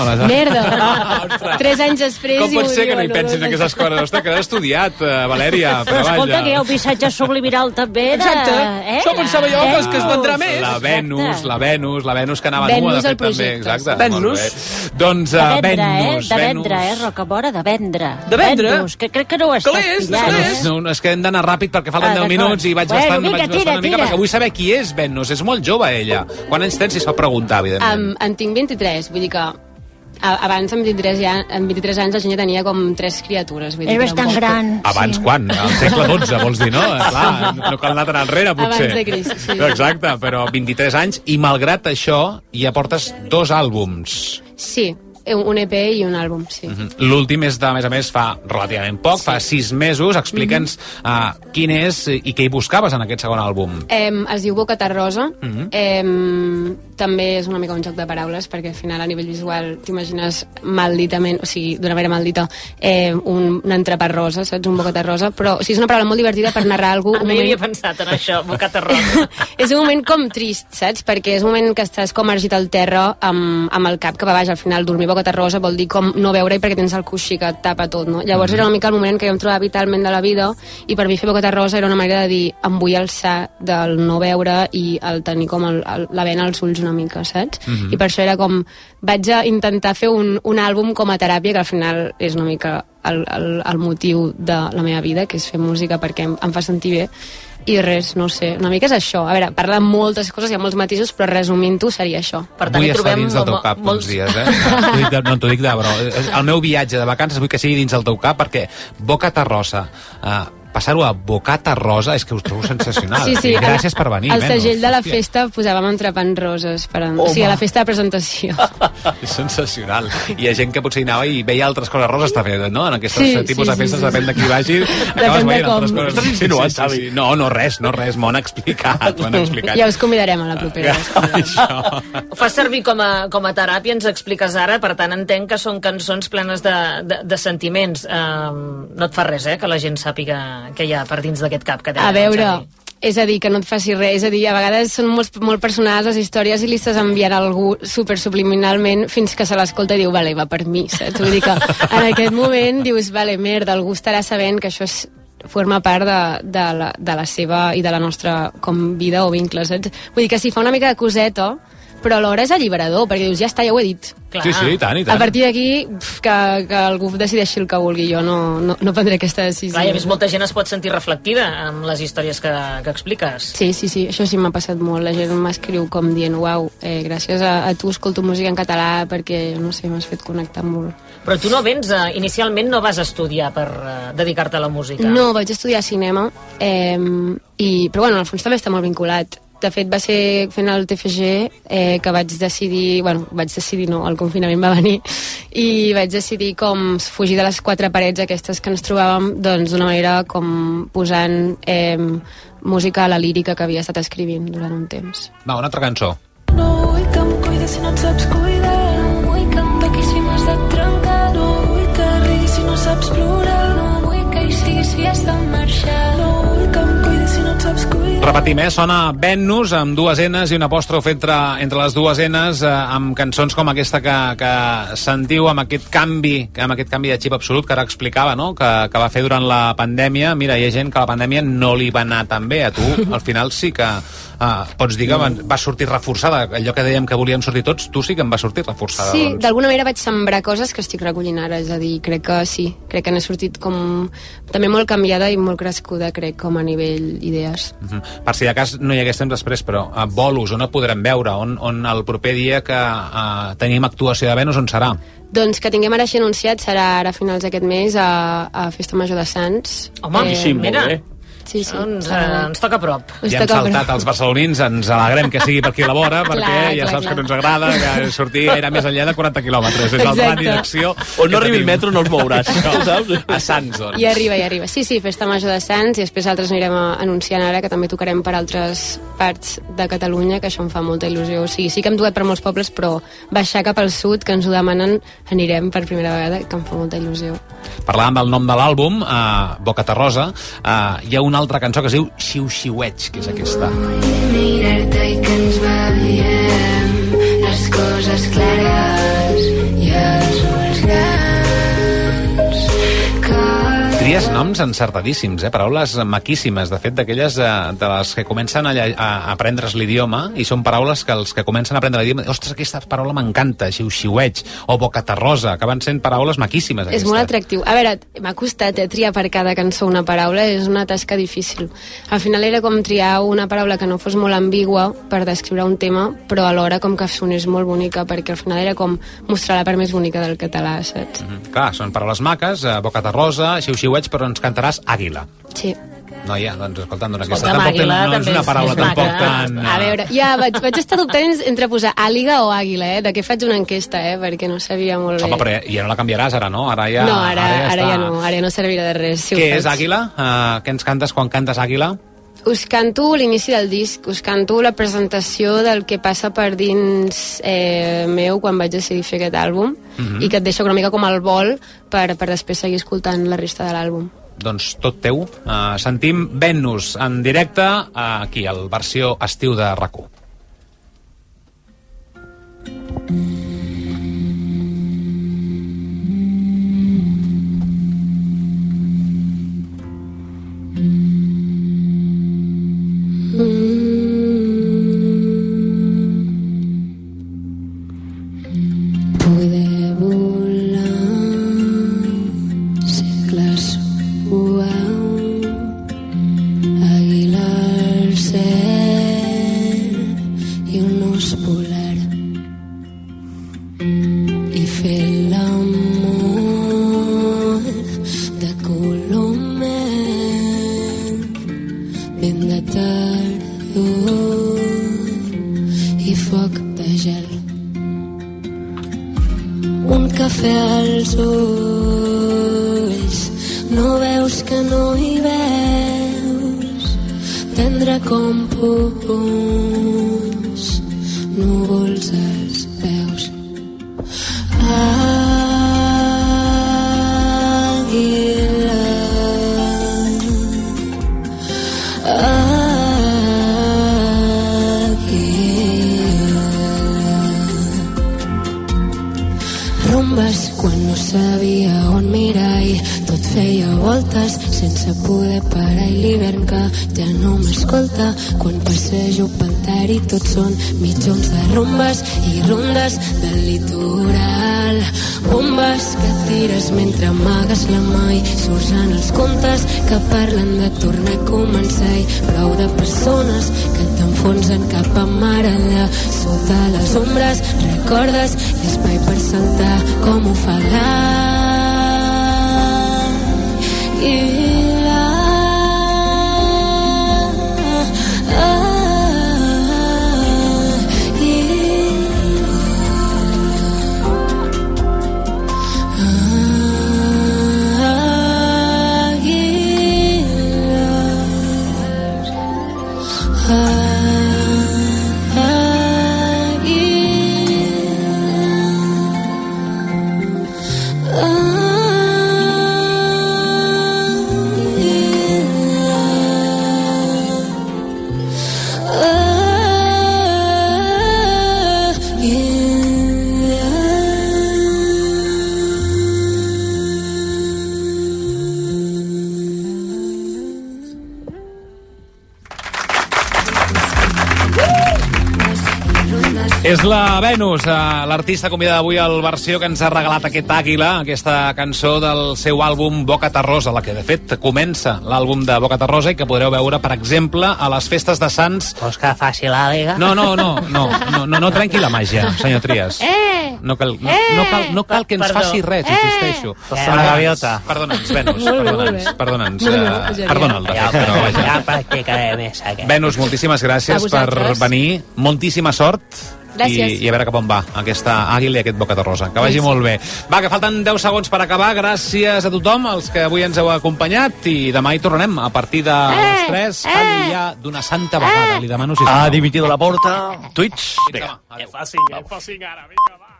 Speaker 6: Merda! Tres anys després...
Speaker 3: Com pot ser que no hi pensis en aquestes coses? Ostres, que l'has estudiat, uh, Valèria.
Speaker 7: Però escolta, que hi ha un missatge subliminal també. De...
Speaker 1: Exacte.
Speaker 7: Eh?
Speaker 1: Això pensava jo, que, que es vendrà més.
Speaker 3: La Venus, la Venus, la Venus que anava
Speaker 6: Venus
Speaker 3: nua, de fet, també. Exacte.
Speaker 1: Venus.
Speaker 3: Doncs,
Speaker 7: de vendre,
Speaker 3: Venus,
Speaker 7: eh? De vendre, eh, Rocamora, de vendre.
Speaker 1: De vendre?
Speaker 7: Venus, que crec que no ho estàs
Speaker 1: Calés,
Speaker 7: pillant,
Speaker 1: calés.
Speaker 7: eh?
Speaker 3: No, no, és que hem d'anar ràpid perquè falten
Speaker 7: Ah,
Speaker 3: deu minuts i vaig
Speaker 7: Bueno,
Speaker 3: bastant,
Speaker 7: vinga,
Speaker 3: vaig bastant
Speaker 7: tira,
Speaker 3: una mica
Speaker 7: tira.
Speaker 3: perquè vull saber qui és Venus. És molt jove, ella. Quants anys tens, si es pot preguntar, evidentment?
Speaker 6: Um, en tinc vint-i-tres, vull dir que a, abans, amb vint-i-tres, ja, amb vint-i-tres anys, la gent ja tenia com tres criatures. Vull dir
Speaker 7: És
Speaker 6: que
Speaker 7: bastant
Speaker 6: molt-
Speaker 7: gran.
Speaker 3: Abans quan? Al segle dotze, vols dir, no? Clar, no cal anar tan enrere, potser.
Speaker 6: Abans de Crist, sí.
Speaker 3: Exacte, però vint-i-tres anys, i malgrat això, ja portes dos àlbums.
Speaker 6: Sí, un E P i un àlbum, sí.
Speaker 3: L'últim és, de, a més a més, fa relativament poc, fa sis mesos. Explica'ns uh, quin és i què hi buscaves en aquest segon àlbum.
Speaker 6: Eh, es diu Boca Terrosa.
Speaker 3: Mhm.
Speaker 6: eh, també és una mica un joc de paraules, perquè al final a nivell visual t'imagines malditament, o sigui, d'una manera maldita, eh, un, un entrepà rosa, saps? Un bocata rosa, però o sigui, és una paraula molt divertida per narrar algú.
Speaker 1: Ah, no hi havia pensat en això, bocata rosa.
Speaker 6: És un moment com trist, saps? Perquè és un moment que estàs com ergit al terra amb, amb el cap cap a baix, al final dormir bocata rosa vol dir com no veure-hi perquè tens el coixí que et tapa tot, no? Llavors era una mica el moment que jo em trobava vitalment de la vida i per mi fer bocata rosa era una manera de dir em vull alçar del no veure i el tenir com el, el, la vena als ulls una mica, saps?
Speaker 8: Mhm.
Speaker 6: I per això era com vaig a intentar fer un, un àlbum com a teràpia, que al final és una mica el, el, el motiu de la meva vida, que és fer música perquè em, em fa sentir bé. I res, no sé, una mica és això. A veure, parla de moltes coses, hi ha molts matisos, però resumint-ho seria això.
Speaker 3: Per tant, vull estar dins del teu cap molts dies, eh? T'ho dic de, no, t'ho dic de bro. El meu viatge de vacances vull que sigui dins del teu cap perquè Bocata Rosa, uh, passar-ho a Bocata Rosa és que us trobo sensacional.
Speaker 6: Sí, sí,
Speaker 3: I gràcies per venir.
Speaker 6: Al
Speaker 3: Venus.
Speaker 6: segell de la
Speaker 3: Hòstia.
Speaker 6: festa posàvem entrepans roses, per en... o sigui, a la festa de presentació.
Speaker 3: És sensacional. Hi ha gent que potser hi anava i veia altres coses roses també, no? En aquests
Speaker 6: Sí,
Speaker 3: tipus
Speaker 6: sí,
Speaker 3: de festes,
Speaker 6: sí, sí.
Speaker 3: depèn de qui vagi, acabes
Speaker 6: de
Speaker 3: veient
Speaker 6: com.
Speaker 3: altres coses.
Speaker 6: Estàs
Speaker 1: insinuant,
Speaker 3: sí, sí, sí. No, no res, no res, m'ho han explicat, m'ho han explicat.
Speaker 6: Ja us convidarem a la propera.
Speaker 1: Ho fas servir com a, com a teràpia, ens expliques ara, per tant entenc que són cançons plenes de, de, de sentiments. Um, no et fa res, eh, que la gent sàpiga què hi ha per dins d'aquest cap que
Speaker 6: A veure, és a dir, que no et faci res, és a dir, a vegades són molt, molt personals les històries i li estàs enviant a algú super subliminalment fins que se l'escolta i diu, vale, va per mi, saps? Vull dir que en aquest moment dius, vale, merda, algú estarà sabent que això és forma part de, de, la, de la seva i de la nostra com vida o vincle, saps? Vull dir que si fa una mica de coseta, però alhora és alliberador, perquè dius, ja està, ja ho he dit.
Speaker 3: Sí, sí, i tant, i tant.
Speaker 6: A partir d'aquí, pf, que, que algú decideixi el que vulgui, jo no, no, no prendré aquesta decisió.
Speaker 1: Clar, i a més molta gent es pot sentir reflectida amb les històries que, que expliques.
Speaker 6: Sí, sí, sí, això sí m'ha passat molt. La gent m'escriu com dient, uau, eh, gràcies a, a tu escolto música en català perquè, no sé, m'has fet connectar molt.
Speaker 1: Però tu no vens, eh, inicialment no vas estudiar per eh, dedicar-te a la música.
Speaker 6: No, vaig estudiar cinema, eh, i, però bueno, en el fons també està molt vinculat. De fet, va ser fent el T F G eh, que vaig decidir, bueno, vaig decidir no, el confinament va venir, i vaig decidir com fugir de les quatre parets aquestes que ens trobàvem, doncs d'una manera com posant eh, música a la lírica que havia estat escrivint durant un temps.
Speaker 3: Va, una altra cançó.
Speaker 33: No vull que em cuidis si no et saps cuidar. No vull que em toquis si m'has de trencar. No vull que riguis si no saps plorar. No vull que hi siguis si has de marxar. No vull que em cuidis si no et saps cuidar.
Speaker 3: Repetim, eh? Sona Ben-nos amb dues N's i un apòstrof entre, entre les dues N's, eh, amb cançons com aquesta que, que sentiu, amb aquest canvi, amb aquest canvi de xip absolut que ara explicava, no? Que, que va fer durant la pandèmia. Mira, hi ha gent que la pandèmia no li va anar tan bé. A tu, al final, sí que eh, pots dir que va, va sortir reforçada. Allò que dèiem que volíem sortir tots, tu sí que em va sortir reforçada.
Speaker 6: Sí,
Speaker 3: doncs.
Speaker 6: D'alguna manera vaig sembrar coses que estic recollint ara, és a dir, crec que sí, crec que n'he sortit com també molt canviada i molt crescuda, crec, com a nivell idees.
Speaker 3: Uh-huh. Per si de cas no hi hagués temps després, però a bolos, on et podrem veure? On, on el proper dia que uh, tenim actuació de Ben-nos, on serà?
Speaker 6: Doncs que tinguem ara així anunciat serà ara a finals d'aquest mes a, a Festa Major de Sants.
Speaker 1: Home, eh, sí, mira. Molt bé.
Speaker 6: Sí, sí.
Speaker 1: Doncs eh, ens toca a prop.
Speaker 3: Ja hem saltat els barcelonins, ens alegrem que sigui per aquí a la vora, perquè
Speaker 6: clar,
Speaker 3: ja
Speaker 6: clar,
Speaker 3: saps
Speaker 6: clar.
Speaker 3: que no ens agrada que sortir era més enllà de quaranta quilòmetres. És el radi d'acció.
Speaker 8: On no arribi el metro no els mouràs, saps?
Speaker 3: A Sants, doncs.
Speaker 6: I arriba, i arriba. Sí, sí, Festa Major de Sants, i després altres anirem anunciant ara que també tocarem per altres parts de Catalunya, que això em fa molta il·lusió. O sigui, sí que hem tocat per molts pobles, però baixar cap al sud, que ens ho demanen, anirem per primera vegada, que em fa molta il·lusió.
Speaker 3: Parlàvem del nom de l'àlbum, uh, Boca Terrosa. Uh, hi ha una altra cançó que es diu Xiu-xiueig, que és aquesta.
Speaker 33: Mirar-te i que ens veiem les coses clares i els ulls grans que...
Speaker 3: Tries noms encertadíssims, eh? Paraules maquíssimes, de fet, d'aquelles eh, de les que comencen a, a aprendre's l'idioma, i són paraules que els que comencen a aprendre l'idioma, ostres, aquesta paraula m'encanta, xiu-xiueig, o bocaterrosa, que van sent paraules maquíssimes.
Speaker 6: És molt atractiu. A veure, m'ha costat eh, triar per cada cançó una paraula, és una tasca difícil. Al final era com triar una paraula que no fos molt ambigua per descriure un tema, però alhora com que sonés molt bonica, perquè al final era com mostrar la part més bonica del català, saps?
Speaker 3: Mm-hmm. Clar, són paraules maques, eh, bocaterrosa, xiu-xiueig, però ens cantaràs Àguila.
Speaker 6: Sí.
Speaker 3: Noia, doncs escolta'm, dona
Speaker 1: Escolta,
Speaker 3: aquesta tampoc
Speaker 1: Àguila,
Speaker 3: no és una paraula
Speaker 1: és
Speaker 3: tampoc
Speaker 1: maca.
Speaker 3: tan...
Speaker 6: A veure, ja vaig, vaig estar dubtant entre posar àliga o àguila, eh? De què faig una enquesta, eh? Perquè no sabia molt bé.
Speaker 3: Home, però ja no la canviaràs ara, no? Ara ja,
Speaker 6: no, ara, ara, ja,
Speaker 3: ara ja
Speaker 6: no, ara ja no servirà de res. Si
Speaker 3: Què és Àguila? Uh, què ens cantes quan cantes Àguila?
Speaker 6: Us canto l'inici del disc, us canto la presentació del que passa per dins eh, meu quan vaig decidir fer aquest àlbum,
Speaker 3: Mhm.
Speaker 6: i que et deixa una mica com al vol per, per després seguir escoltant la resta de l'àlbum.
Speaker 3: Doncs tot teu. Uh, sentim Ben-nos en directe uh, aquí, al versió estiu de RAC u.
Speaker 33: Poder volar, cercle suau, àguila al cel i un os polar, i fer l'amor de color mel, vent de tardor i foc de gel. Un cafè als ulls, no veus que no hi veus, tendre com punts, núvols als peus. Àguila, rombes quan no sabia on mirar i tot feia voltes sense poder parar, i l'hivern que ja no m'escolta quan passejo pel Ter i tot són mitjons de rombes i rondes del litoral, bombes que tires mentre amagues la mà i surts en els contes que parlen de tornar a començar, i prou de persones que t'enfonsen cap a mar allà sota les ombres, recordes l'espai per saltar com ho fa l'àguila.
Speaker 3: És la Venus, l'artista convidada avui al Versió, que ens ha regalat aquest Àguila, aquesta cançó del seu àlbum Boca Terrosa, la que de fet comença l'àlbum de Boca Terrosa i que podreu veure, per exemple, a les festes de Sants.
Speaker 30: Vols que faci l'àliga?
Speaker 3: No, no, no, no, no, no, no trenqui la màgia, senyor Trias.
Speaker 30: Eh!
Speaker 3: No cal, no, no cal, no cal que ens
Speaker 30: Perdó.
Speaker 3: faci res, insisteixo.
Speaker 30: Eh! Una gaviota.
Speaker 3: Perdona'ns, Venus,
Speaker 30: Molt bé,
Speaker 3: perdona'ns,
Speaker 30: molt bé.
Speaker 3: perdona'ns.
Speaker 30: No, no,
Speaker 3: eh,
Speaker 30: ja,
Speaker 3: Perdona'l, de
Speaker 30: ja,
Speaker 3: fet, però vaja.
Speaker 30: Ja practicaré més, aquest.
Speaker 3: Venus, moltíssimes gràcies per venir. Moltíssima sort.
Speaker 30: Gràcies.
Speaker 3: I, i a veure cap on va aquesta àguila i aquest Boca Terrosa. Que vagi
Speaker 30: Sí.
Speaker 3: molt bé. Va, que falten deu segons per acabar. Gràcies a tothom, els que avui ens heu acompanyat, i demà hi tornarem a partir de les tres. Calli ja d'una santa vegada. Li demano si...
Speaker 8: Ha dimitit la porta. Twitch.
Speaker 3: Vinga,
Speaker 8: Ja
Speaker 3: adéu.
Speaker 8: fàcil, ja fàcil ara. Vinga, va.